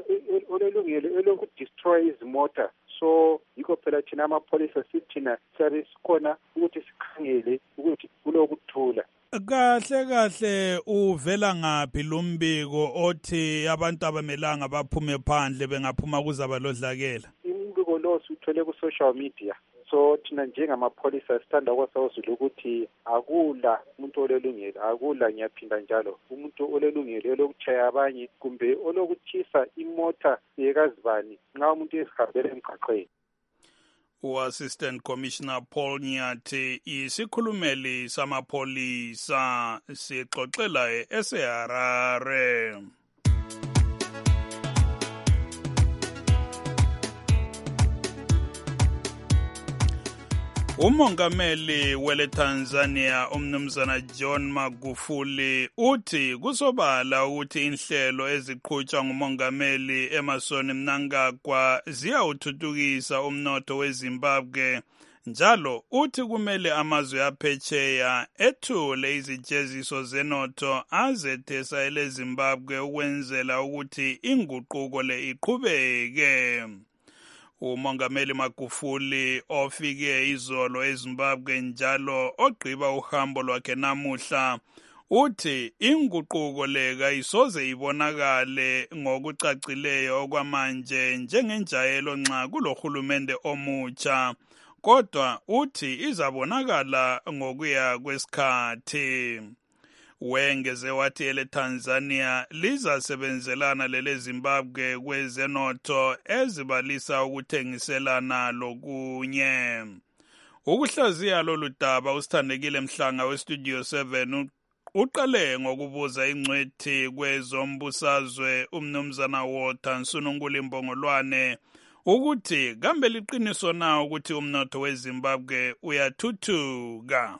olokudestroy izimota. So yikho phela thina amapholisa sithina siyabe sikhona ukuthi sikhangele ukuthi kulokuthula. Kahle uvela ngaphi lumbiko othi abantu abamelanga baphume phandle bengaphuma kuzaba lodlakela? Umbiko lo siuthole ku-social media. So thina njengamapholisa sithanda kwasawuzulu ukuthi akula umuntu olelungelo, akula ngiyaphinda njalo, umuntu olelungelo olokutshaya abanye kumbe olokutshisa imota yekazibani nxa umuntu esihambele emgwaqweni. U-Assistant Commissioner Paul Nyathi isikhulumeli samapholisa sixoxela eseHarare. Umongameli wele Tanzania umnumzana John Magufuli uthi kusobala ukuthi inhlelo eziqhutshwa ngumongameli Emmerson Mnangagwa ziyawuthuthukisa umnotho weZimbabwe. Njalo uthi kumele amazwe aphetsheya ethule izijeziso zenotho azethesa eleZimbabwe ukwenzela ukuthi inguquko le iqhubeke. Umongameli Magufuli ofike izolo eZimbabwe njalo ogqiba uhambo lwakhe namuhla uthi inguquko le kayisoze ibonakale ngokucacileyo okwamanje njengenjayelo nxa kulohulumende omutsha, kodwa uthi izabonakala ngokuya kwesikhathi. Wengeze wathi ele Tanzania lizasebenzelana lele Zimbabwe kwezenotho ezibalisa ukuthengiselana lokunye. Ukuhlaziya lolu daba usithandekile Mhlanga weStudio 7 uqale ngokubuza ingcwethi kwezombusazwe umnumzana Walter Nsununkulu Mbongolwane ukuthi kambe liqiniso na ukuthi umnotho weZimbabwe uyathuthuka.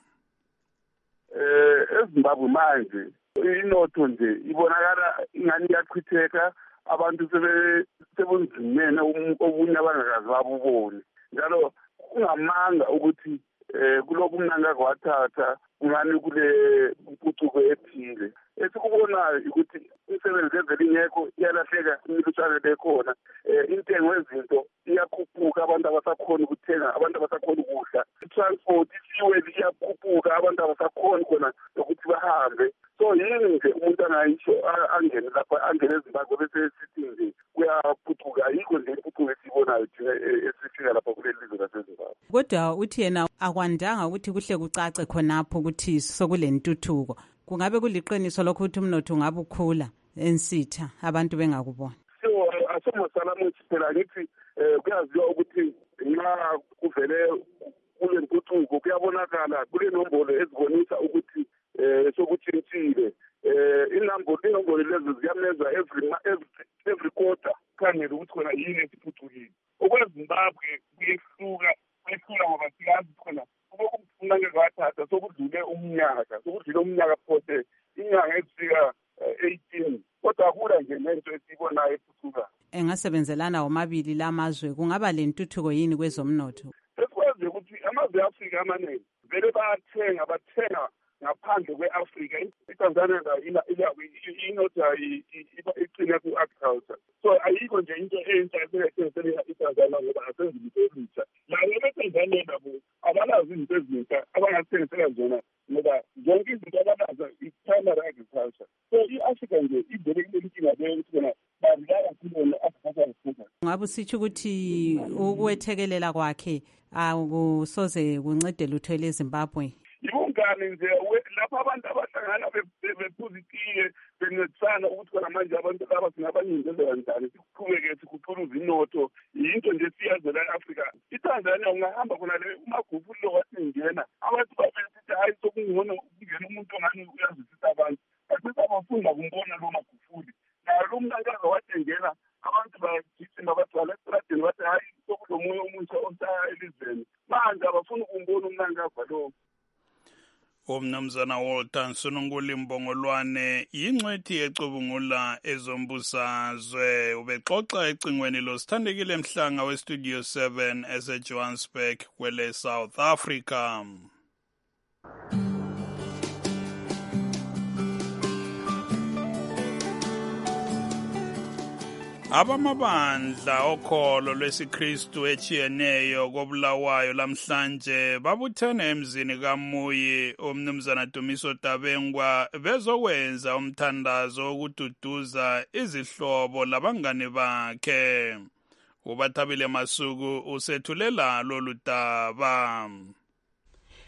eZimbabwe manje inotho nje ibonakala ingani iyachitheka, abantu sebunzimene obunye abangakazi babubone. Njalo kungamanga ukuthi kulokhu Mnangagwa wathatha ngani kule mpucuko ethile. Esikubonayo ukuthi imisebenzi evele ingekho iyalahleka, imilushane lekhona, intengo yezinto iyakhuphuka, abantu abasakhona ukuthenga, abantu abasakhona ukudla, i-transport i-fuel iyakhuphuka, abantu abasakhona khona ukuthi bahambe. So yini nje umuntu angayisho angene lapha, angene eZimbabwe bese sithi nje kuyaphucuka? Yikho nje impucuko esiyibonayo thina esifika lapha kuleli lizwe laseZimbabwe. Kodwa uthi yena akwandanga ukuthi kuhle kucace khonapho ukuthi sokulentuthuko. Kungabe kuliqiniso lokho ukuthi umnotho ungabe ukhula ensitha abantu bengakubona? So asomasalamu phela ngithi kuyaziwa ukuthi nxa kuvele kule ntuthuko kuyabonakala kule nombolo ezibonisa ukuthi sokutshintshile. Inombolo lezo ziyameza every quarter khangela ukuthi khona yini esiphucukile. OkweZimbabwe kuyehlula ngoba siyazi khona Mnangagwa wathatha sokudlule umnyaka phose inyanga ezifika 18, kodwa akula nje lento esibonayo ephucuka. Engasebenzelana womabili lamazwe kungaba lentuthuko yini kwezomnotho? Esikwazi ukuthi amazwe eAfrika amaningi vele bathenga ngaphandle kwe-Afrika. iTanzania inotha iqine ku-agriculture. So ayikho nje into entsha esingayithengisela iTanzania ngoba asenzi into ezintsha. Labo beTanzania nabo abanazo izinto ezintsha abangathengisela zona ngoba zonke izinto abanazo i-primary agriculture. So i-Afrika nje ivele inenkinga leyo ukuthi bona badlala kakhulu agriculture. Ngabe usitsho ukuthi ukwethekelela kwakhe akusoze kuncede lutho leZimbabwe? Yibungane nje lapha abantu abahlangana bephuzitiye bencedisana ukuthi khona manje abantu laba singabanyindezela kanjani siqhubeke sikuthuluza inotho. Yinto nje siyazela e-Afrika. iTanzania ungahamba khona le uMagufuli lo wathi ngena abantu babesithi hayi sokungcono ukungena umuntu ongani uyazwisisa abantu, but abafunda kumbona lo Magufuli. Nalo Mnangagwa wathi ngena abantu bagijima bagcwala estradini bathi hayi sokulomunye umuntu osaya elizweni. Manje abafuna ukumbona uMnangagwa lo. Umnumzana Walter Nsununkulu Mbongolwane yingcwethi ecubungula ezombusazwe ubexoxa ecingweni losithandekile Mhlanga weStudio 7 eseJohannesburg kwele South Africa. Abamabandla okholo lwesiKristu echiyeneyo kobulawayo lamhlanje babuthene emzini kaMuyi umnumzana Dumiso Dabengwa bezokwenza umthandazo wokududuza izihlobo labangane bakhe. Ubathabile Masuku usethulela lolu daba.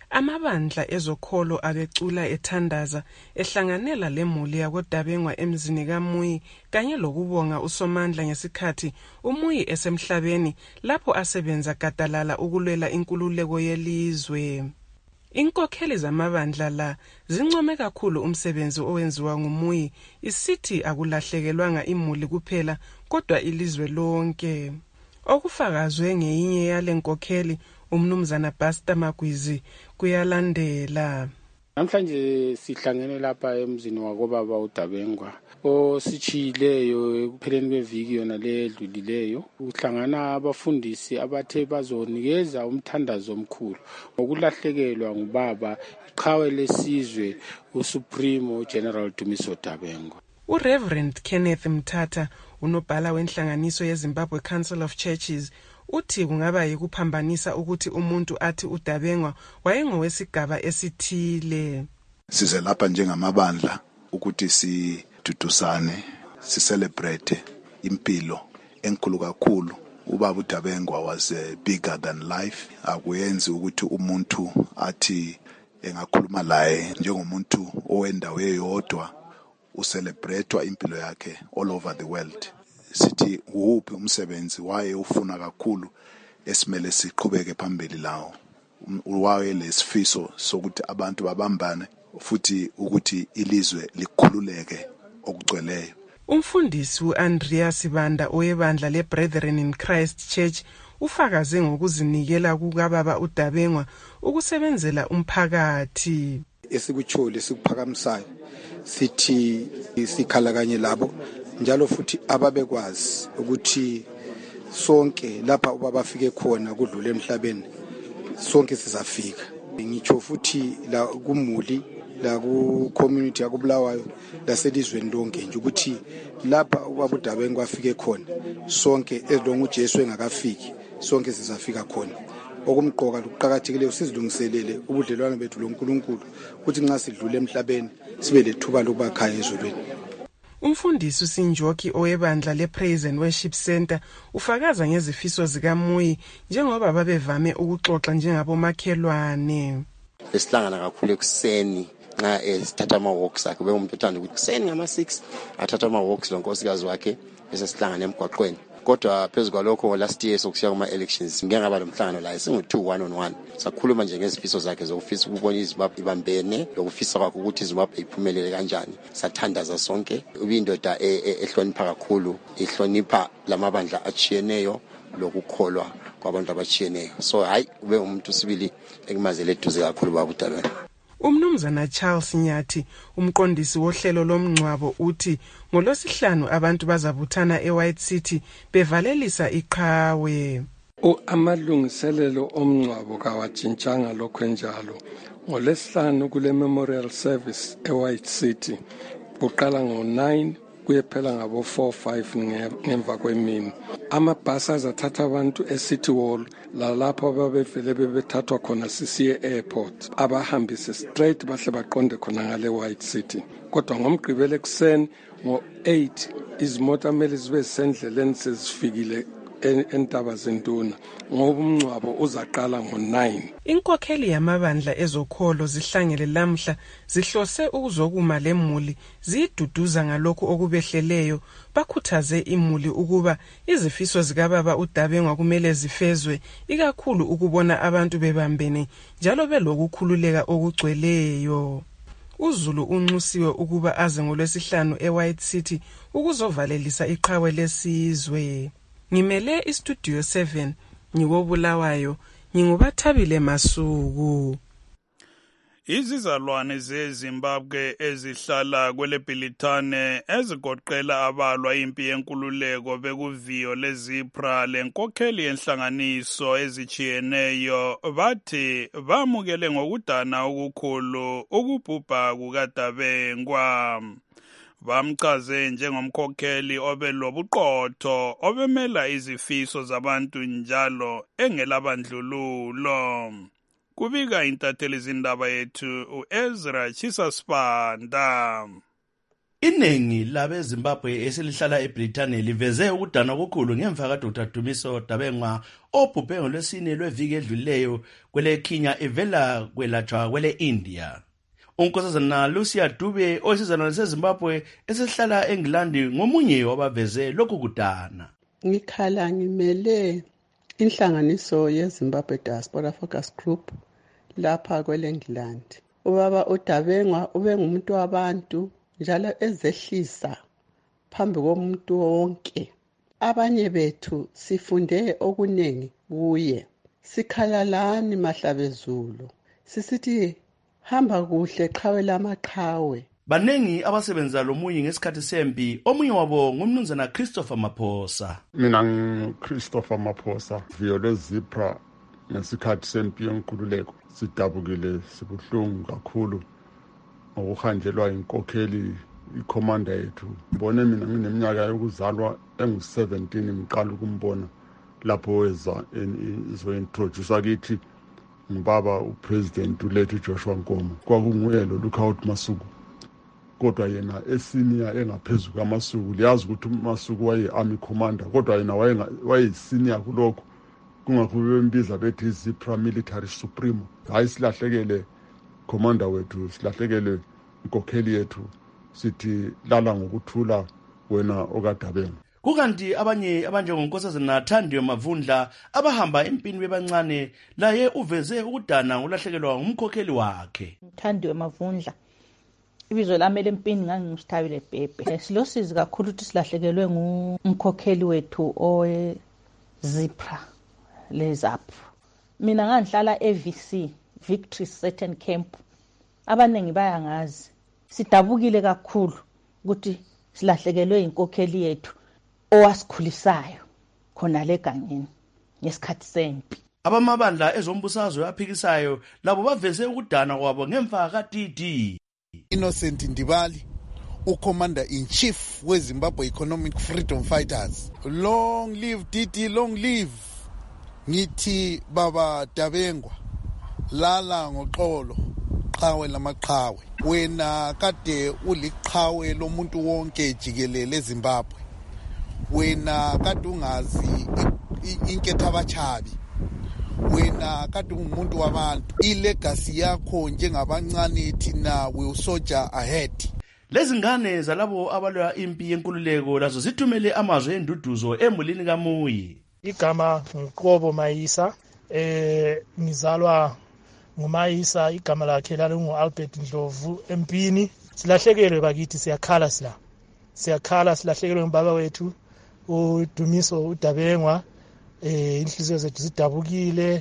Amabandla ezokholo abecula ethandaza ehlanganela lemuli yakoDabengwa emzini kaMuyi kanye lokubonga uSomandla ngesikhathi uMuyi esemhlabeni lapho asebenza gadalala ukulwela inkululeko yelizwe. Inkokheli zamabandla la zincome kakhulu umsebenzi owenziwa nguMuyi, isithi akulahlekelwanga imuli kuphela kodwa ilizwe lonke. Okufakazwe ngeyinye yale nkokheli umnumzana Buster Magwizi kuyalandela. Namhlanje sihlangene lapha emzini wakobaba uDabengwa ositshiyileyo ekupheleni kweviki yona ledlulileyo. Uhlangana abafundisi abathe bazonikeza umthandazo omkhulu ngokulahlekelwa ngubaba iqhawe lesizwe uSupreme General Dumiso Dabengwa. uReverend Kenneth Mthatha unobhala wenhlanganiso yeZimbabwe Council of Churches uthi kungaba yikuphambanisa ukuthi umuntu athi uDabengwa wayengowesigaba esithile. Size lapha njengamabandla ukuthi sidudusane, sicelebrate impilo enkulu kakhulu. Ubaba uDabengwa was bigger than life. Akuyenzi ukuthi umuntu athi engakhuluma laye njengomuntu owendawo eyodwa ucelebratwa impilo yakhe all over the world. Sithi uphi umsebenzi waye ufuna kakhulu esimele siqhubeke phambili lawo. Waye lesifiso sokuthi abantu babambane futhi ukuthi ilizwe likhululeke okugcweleyo. Umfundisi uAndrea Sibanda oyebandla leBrethren in Christ Church ufakaze ngokuzinikela kukababa uDabengwa ukusebenzela umphakathi. Esikuchole sikuphakamisayo sithi sikhala kanye labo njalo futhi ababekwazi ukuthi sonke lapha ubaba afike khona kudlule emhlabeni sonke sizafika. Ngitsho futhi la kumuli la ku community yakubulawayo laselizweni lonke nje ukuthi lapha ubaba uDabengwa afike khona sonke ezilonga uJesu engakafiki sonke sizafika khona. Okumqoka luqhakathekile usizilungiselele ubudlelwano bethu loNkulunkulu ukuthi nxa sidlule emhlabeni sibe lethuba lokubakhaya ezulwini. Umfundisi uSinjoki owebandla lePraise and Worship Center ufakaza ngezifiso zikaMuyi njengoba babevame ukuxoxa njengabomakhelwane. Esihlangana kakhulu ekuseni nxa esithatha ama walks akhe bengumuntu othanda ukuthi kuseni ngama-6 athatha ama walks lonkosikazi wakhe bese sihlangana emgwaqweni. Kodwa phezu kwalokho last year sokusiya kuma-elections ngeke ngaba lomhlangano la singu-2 1-on-1 sakhuluma nje ngezifiso zakhe zokufisa ukubona iZimbabwe ibambene lokufisa kwakhe ukuthi iZimbabwe iphumelele kanjani. Sathandaza sonke ubindoda ehlonipha kakhulu ihlonipha lamabandla achiyeneyo lokukholwa kwabantu abachiyeneyo. So hayi ube umuntu sibili ekumazele eduze kakhulu baba uDabengwa. Umnumzana Charles Nyathi umqondisi wohlelo lomngcwabo uthi ngolosihlanu abantu bazabuthana eWhite City bevalelisa iqhawe. Amalungiselelo omngcwabo kawatshintshanga lokho njalo. Ngolesihlanu kule memorial service eWhite City kuqala ngo9 kuyephela ngabo 4-5 ngemva kwemini. Amabhasi azathatha abantu eCity Hall lalapho babevele bebethathwa khona sisiye airport abahambise straight bahle baqonde khona ngale White City. Kodwa ngomgqibelo ekuseni ngo8 izimota mele zibe sendleleni sezifikile entaba zentuna ngoba umngcwabo uzaqala ngo9. Inkokheli yamabandla ezokholo zihlangele lamhla zihlose ukuzokuma lemuli ziduduza ngalokho okubehleleyo bakhuthaze imuli ukuba izifiso zikababa uDabengwa kumele zifezwe ikakhulu ukubona abantu bebambene njalo belokukhululeka okugcweleyo. uZulu unxusiwe ukuba aze ngolwesihlanu eWhite City ukuzovalelisa iqhawe lesizwe. Ngimele iStudio 7 ngikobulawayo ngingubathabile Masuku. Izizalwane zeZimbabwe ezihlala kweleBhilithane ezigoqela abalwa impi yenkululeko bekuviyo leZipra lenkokheli yenhlanganiso ezichiyeneyo bathi bamukele ngokudana okukhulu ukubhubha kukaDabengwa. Bamchaze njengomkhokheli obelobuqotho obemela izifiso zabantu njalo engelabandlululo. Kubika intatheli zindaba yethu uEzra Chisasipanda. Iningi labeZimbabwe eselihlala eBritane liveze ukudana okukhulu ngemva kaDr Dumiso Dabengwa obhubhe ngolwesine lweviki edlulileyo kwele Kenya evela kwelatshwa kwele India. Unkosazana Lucia Dube oyisizana seZimbabwe esihlala eNgilandi ngomunye wabaveze lokhu kudana. Ngikhala ngimele inhlanganiso yeZimbabwe Diaspora Focus Group lapha kweleNgland. Ubaba uDabengwa ube ngumuntu wabantu njalo ezehlisa phambi komuntu wonke. Abanye bethu sifunde okunengi kuye. Sikhalalani mahlabezulu. Sisithi hamba kuhle qhawe lamaqhawe. Banengi abasebenza lomunye ngesikhathi sempi, omunye wabo ngumnumzana Christopher Maphosa. Mina ngiChristopher Maphosa, Violet Zipra ngesikhathi sempi yenkululeko. Sidabukile sibuhlungu kakhulu ngokuhanjelwa inkokheli ikhomanda yethu. Mbone mina ngineminyaka yokuzalwa engu-17 ngiqala ukumbona lapho izointroduce kithi ngibaba upresident ulethu Joshua Nkomo. Kwakunguye lo Lookout Masuku. Kodwa yena esenior engaphezulu kaMasuku. Liyazi ukuthi uMasuku waye-army commander kodwa yena wayesenior kulokho. Kungakho bembiza bethi Zipra military supremo. Hayi silahlekele commander wethu, silahlekele inkokheli yethu, sithi lala ngokuthula wena okaDabengwa. Kukanti abanye abanjengonkosazana Thandiwe Mavundla abahamba empini bebancane laye uveze ukudana ngolahlekelwa ngumkhokheli wakhe. Thandiwe Mavundla, ibizo lami lempini ngangingusithabile Bhebhe. Silosizi kakhulu ukuthi silahlekelwe ngumkhokheli wethu oweZipra leZAP. Mina ngangihlala eVC Victory Certain Camp. Abanengi bayangazi. Sidabukile kakhulu ukuthi silahlekelwe inkokheli yethu owasikhulisayo khona legangeni ngesikhathi sempi. Abamabandla ezombusazwe aphikisayo labo baveze ukudana kwabo ngemva kaDD. Innocent Ndibali, uCommander in Chief weZimbabwe Economic Freedom Fighters. Long live DD, long live. Ngithi baba Dabengwa, lala ngoxolo, qhawe lamaqhawe. Wena kade uliqhawe lomuntu wonke jikelele eZimbabwe. Wena kade ungazi inketha abachabi. Wena kade ungumuntu wabantu. Ilegacy yakho njengabancane thina will soldier ahead. Lezi ngane zalabo abalwa impi yenkululeko lazo zithumele amazwi enduduzo emulini kaMuyi. Igama nguQobo Mayisa, ngizalwa nguMayisa, igama lakhe lalingu-Albert Ndlovu empini. Silahlekelwe bakithi, siyakhala silahlekelwe ngubaba wethu uDumiso uDabengwa. Inhliziyo zethu zidabukile.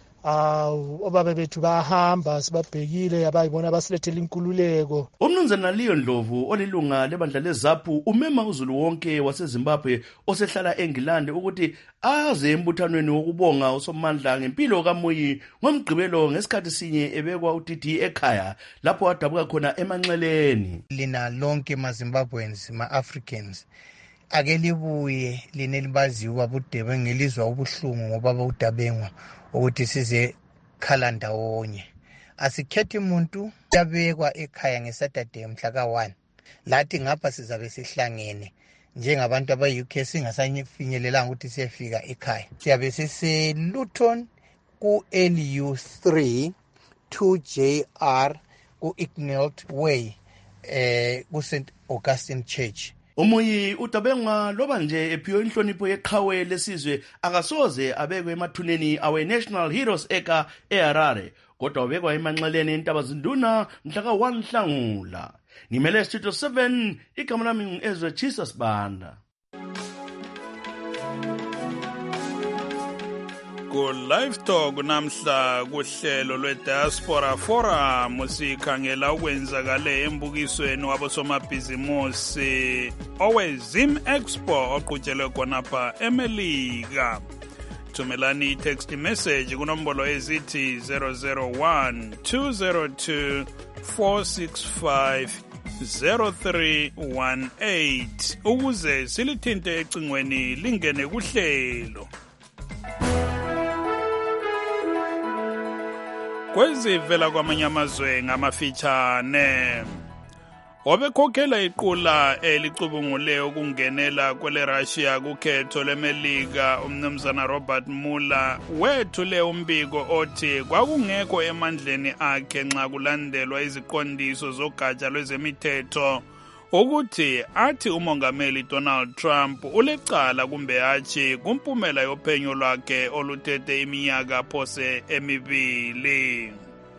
Obaba bethu bahamba sibabhekile abayibona basilethele inkululeko. Umnumzana Leon Ndlovu olilunga lebandla leZAPU umema uzulu wonke waseZimbabwe osehlala eNgilandi ukuthi aze embuthanweni wokubonga usomandla ngempilo kaMuyi ngomgqibelo ngesikhathi sinye ebekwa uDD ekhaya lapho wadabuka khona emanxeleni. Lina lonke maZimbabweans, ma-Africans, ake libuye lina libaziyo ubaba uDabengwa, ngelizwa ubuhlungu ngobaba uDabengwa ukuthi size khala ndawonye. Asikhethi umuntu yabekwa ekhaya ngeSaturday mhla ka1. Lathi ngapha sizabe sihlangene njengabantu aba-UK singasanyefinyelelanga ukuthi siyefika ekhaya. Siyabe sise-Luton ku-LU3 2JR ku-Ignalt Way ku-St Augustine Church. Umuyi uDabengwa loba nje ephiwe inhlonipho yeqhawe lesizwe akasoze abekwe emathuneni awe-National Heroes Eka eHarare, kodwa ubekwa emanxeleni eNtabazinduna mhla ka1 Nhlangula. Ngimele Studio 7, igama lami ngu-Ezra Jesus Banda. Ku-Live Talk namhla kuhlelo lwe-Diaspora Forum sikhangela ukwenzakale embukisweni wabosomabhizimusi owe-Zim Expo oqhutshelwe khonapha eMelika. Thumelani i-text message kunombolo ezithi 001 202 465 0318 ukuze silithinte ecingweni lingene kuhlelo. Kwezivela kwamanye amazwe ngamafitshane. obekhokhela iqula elicubungule ukungenela kwele Russia kukhetho leMelika umnumzana Robert Mueller wethule umbiko othi kwakungekho emandleni akhe nxa kulandelwa iziqondiso zogatsha lwezemithetho ukuthi athi umongameli Donald Trump ulecala kumbe hatshi kumpumela yophenyo lwakhe oluthethe iminyaka phose emibili.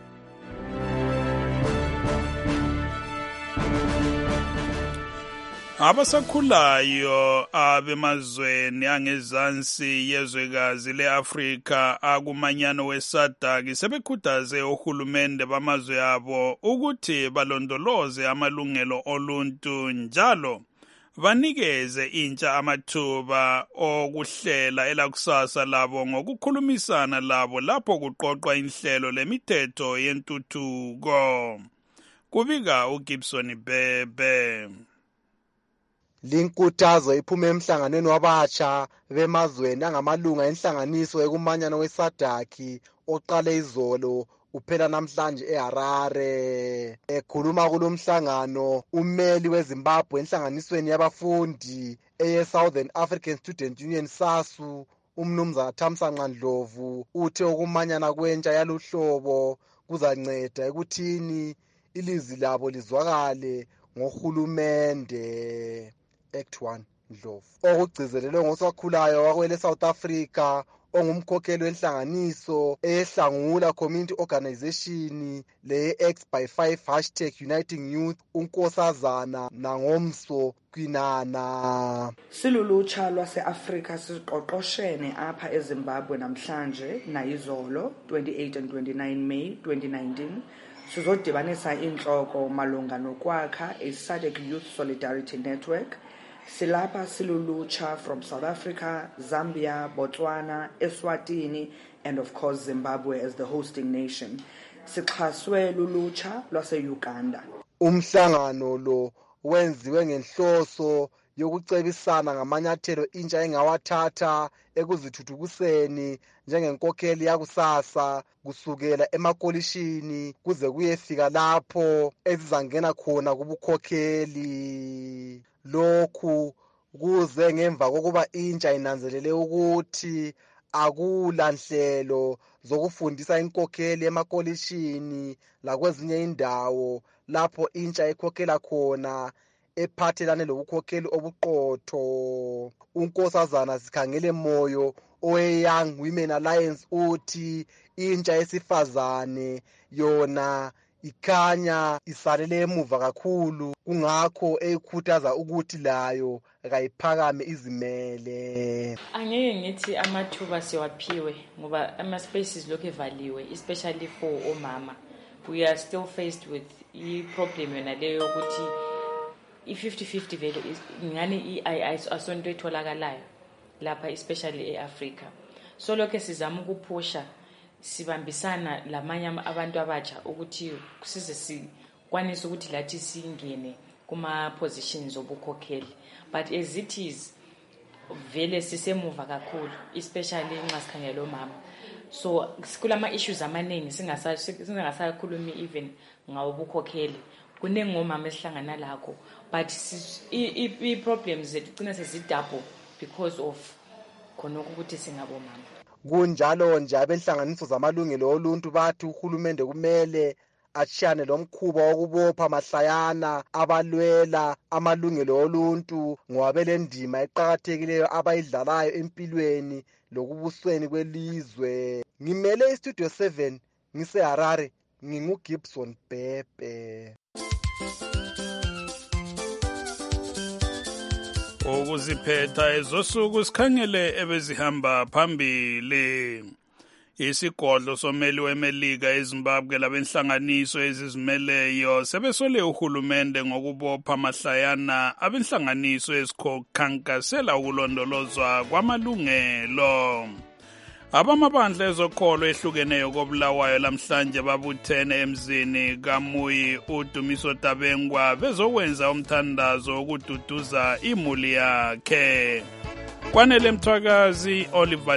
Abasakhulayo abemazweni angezansi yezwekazi leAfrika akumanyano weSADC sebekhuthaze uhulumende bamazwe abo ukuthi balondoloze amalungelo oluntu njalo banikeze intsha amathuba okuhlela elakusasa labo ngokukhulumisana labo lapho kuqoqwa inhlelo lemithetho yentuthuko. Kubika uGibson Bebe. Linkuthazo iphume emhlanganweni wabatsha bemazweni angamalunga enhlanganiso ekumanyano weSADC oqale izolo uphela namhlanje eHarare. Ekhuluma kulomhlangano ummeli weZimbabwe enhlanganisweni yabafundi eye-Southern African Student Union SASU umnumzana Thamsanqa Ndlovu uthe ukumanyana kwentsha yaluhlobo kuzanceda ekuthini ilizwi labo lizwakale ngohulumende. Act 1 Ndlovu okugcizelelwe ngosakhulayo wakwele South Africa ongumkhokheli wenhlanganiso ehlangula community organization le X by5 #Uniting Youth unkosazana Nangomso Kwinana. Silulutsha lwase-Afrika siqoqoshene apha eZimbabwe namhlanje nayizolo 28 and 29 May 2019 sizodibanisa inhloko malunga nokwakha a-SADC Youth Solidarity Network. Silapha silulutsha from South Africa, Zambia, Botswana, Eswatini, and of course Zimbabwe as the hosting nation. Sixhaswe lulutsha lwase-Uganda. Umhlangano lo wenziwe ngenhloso yokucebisana ngamanyathelo intsha engawathatha ekuzithuthukiseni njengenkokheli yakusasa kusukela emakolishini kuze kuyefika lapho ezizangena khona kubukhokheli. Lokhu kuze ngemva kokuba intsha inanzelele ukuthi akula nhlelo zokufundisa inkokheli emakolishini lakwezinye indawo lapho intsha ekhokhela khona ephathelane lokukhokheli obuqotho. Unkosazana Sikhangele Moyo owe-Young Women Alliance uthi intsha yesifazane yona ikhanya isalele emuva kakhulu kungakho ekhuthaza ukuthi layo kayiphakame izimele. Angeke ngithi amathuba siwaphiwe ngoba ama-spaces lokhu evaliwe especially for omama. We are still faced with i-problem yona leyo yokuthi i-50-50 vele ngani asonto etholakalayo lapha especially e-Africa. So lokho sizama ukuphusha sibambisana lamanye abantu abatsha ukuthi size sikwanise ukuthi lathi singene kuma positions obukhokheli, but as it is vele sisemuva kakhulu especially nxa sikhangela omama. So kulama issues amaningi singasakhulumi even ngawobukhokheli kuningi omama esihlangana lakho, but i-problems zethu gcina sezidouble because of khona ukuthi singabomama. Kunjalo nje abenhlanganiso zamalungelo oluntu bathi uhulumende kumele achiyane lomkhuba wokubopha mahlayana abalwela amalungelo oluntu ngoba belendima eqhakathekileyo abayidlalayo empilweni lokubusweni kwelizwe. Ngimele iStudio 7 ngiseHarare nginguGibson Bebe. Ukuziphetha ezosuku sikhangele ebezihamba phambili. Isigodlo someli weMelika eZimbabwe labenhlanganiso ezizimeleyo sebesole uhulumende ngokubopha mahlayana abenhlanganiso ezikhankasela ukulondolozwa kwamalungelo. Abamabandla ezokholo ehlukeneyo koBulawayo lamhlanje babuthene emzini kaMuyi uDumiso Dabengwa bezokwenza umthandazo wokududuza imuli yakhe. Kwanele Mthwakazi, Oliver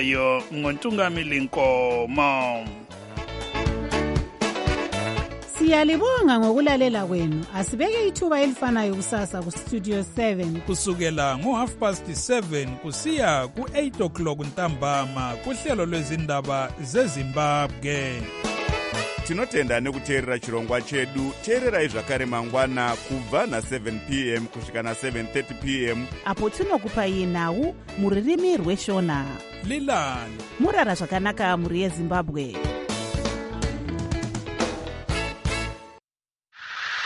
Lelisayo, Ngontungamili Nkomo. Siyalibonga ngokulalela kwenu. Asibeke ithuba elifanayo kusasa ku Studio 7 kusukela ngo7:30 kusiya ku8 ntambama kuhlelo lwezindaba zeZimbabwe. Tinotenda nekuteerera chirongwa chedu. Teererai zvakare mangwana kubva na7 p.m. kusvika na7:30 p.m. apo tinokupai nhau muririmi rweshona. Lilani murara zvakanaka muri yeZimbabwe.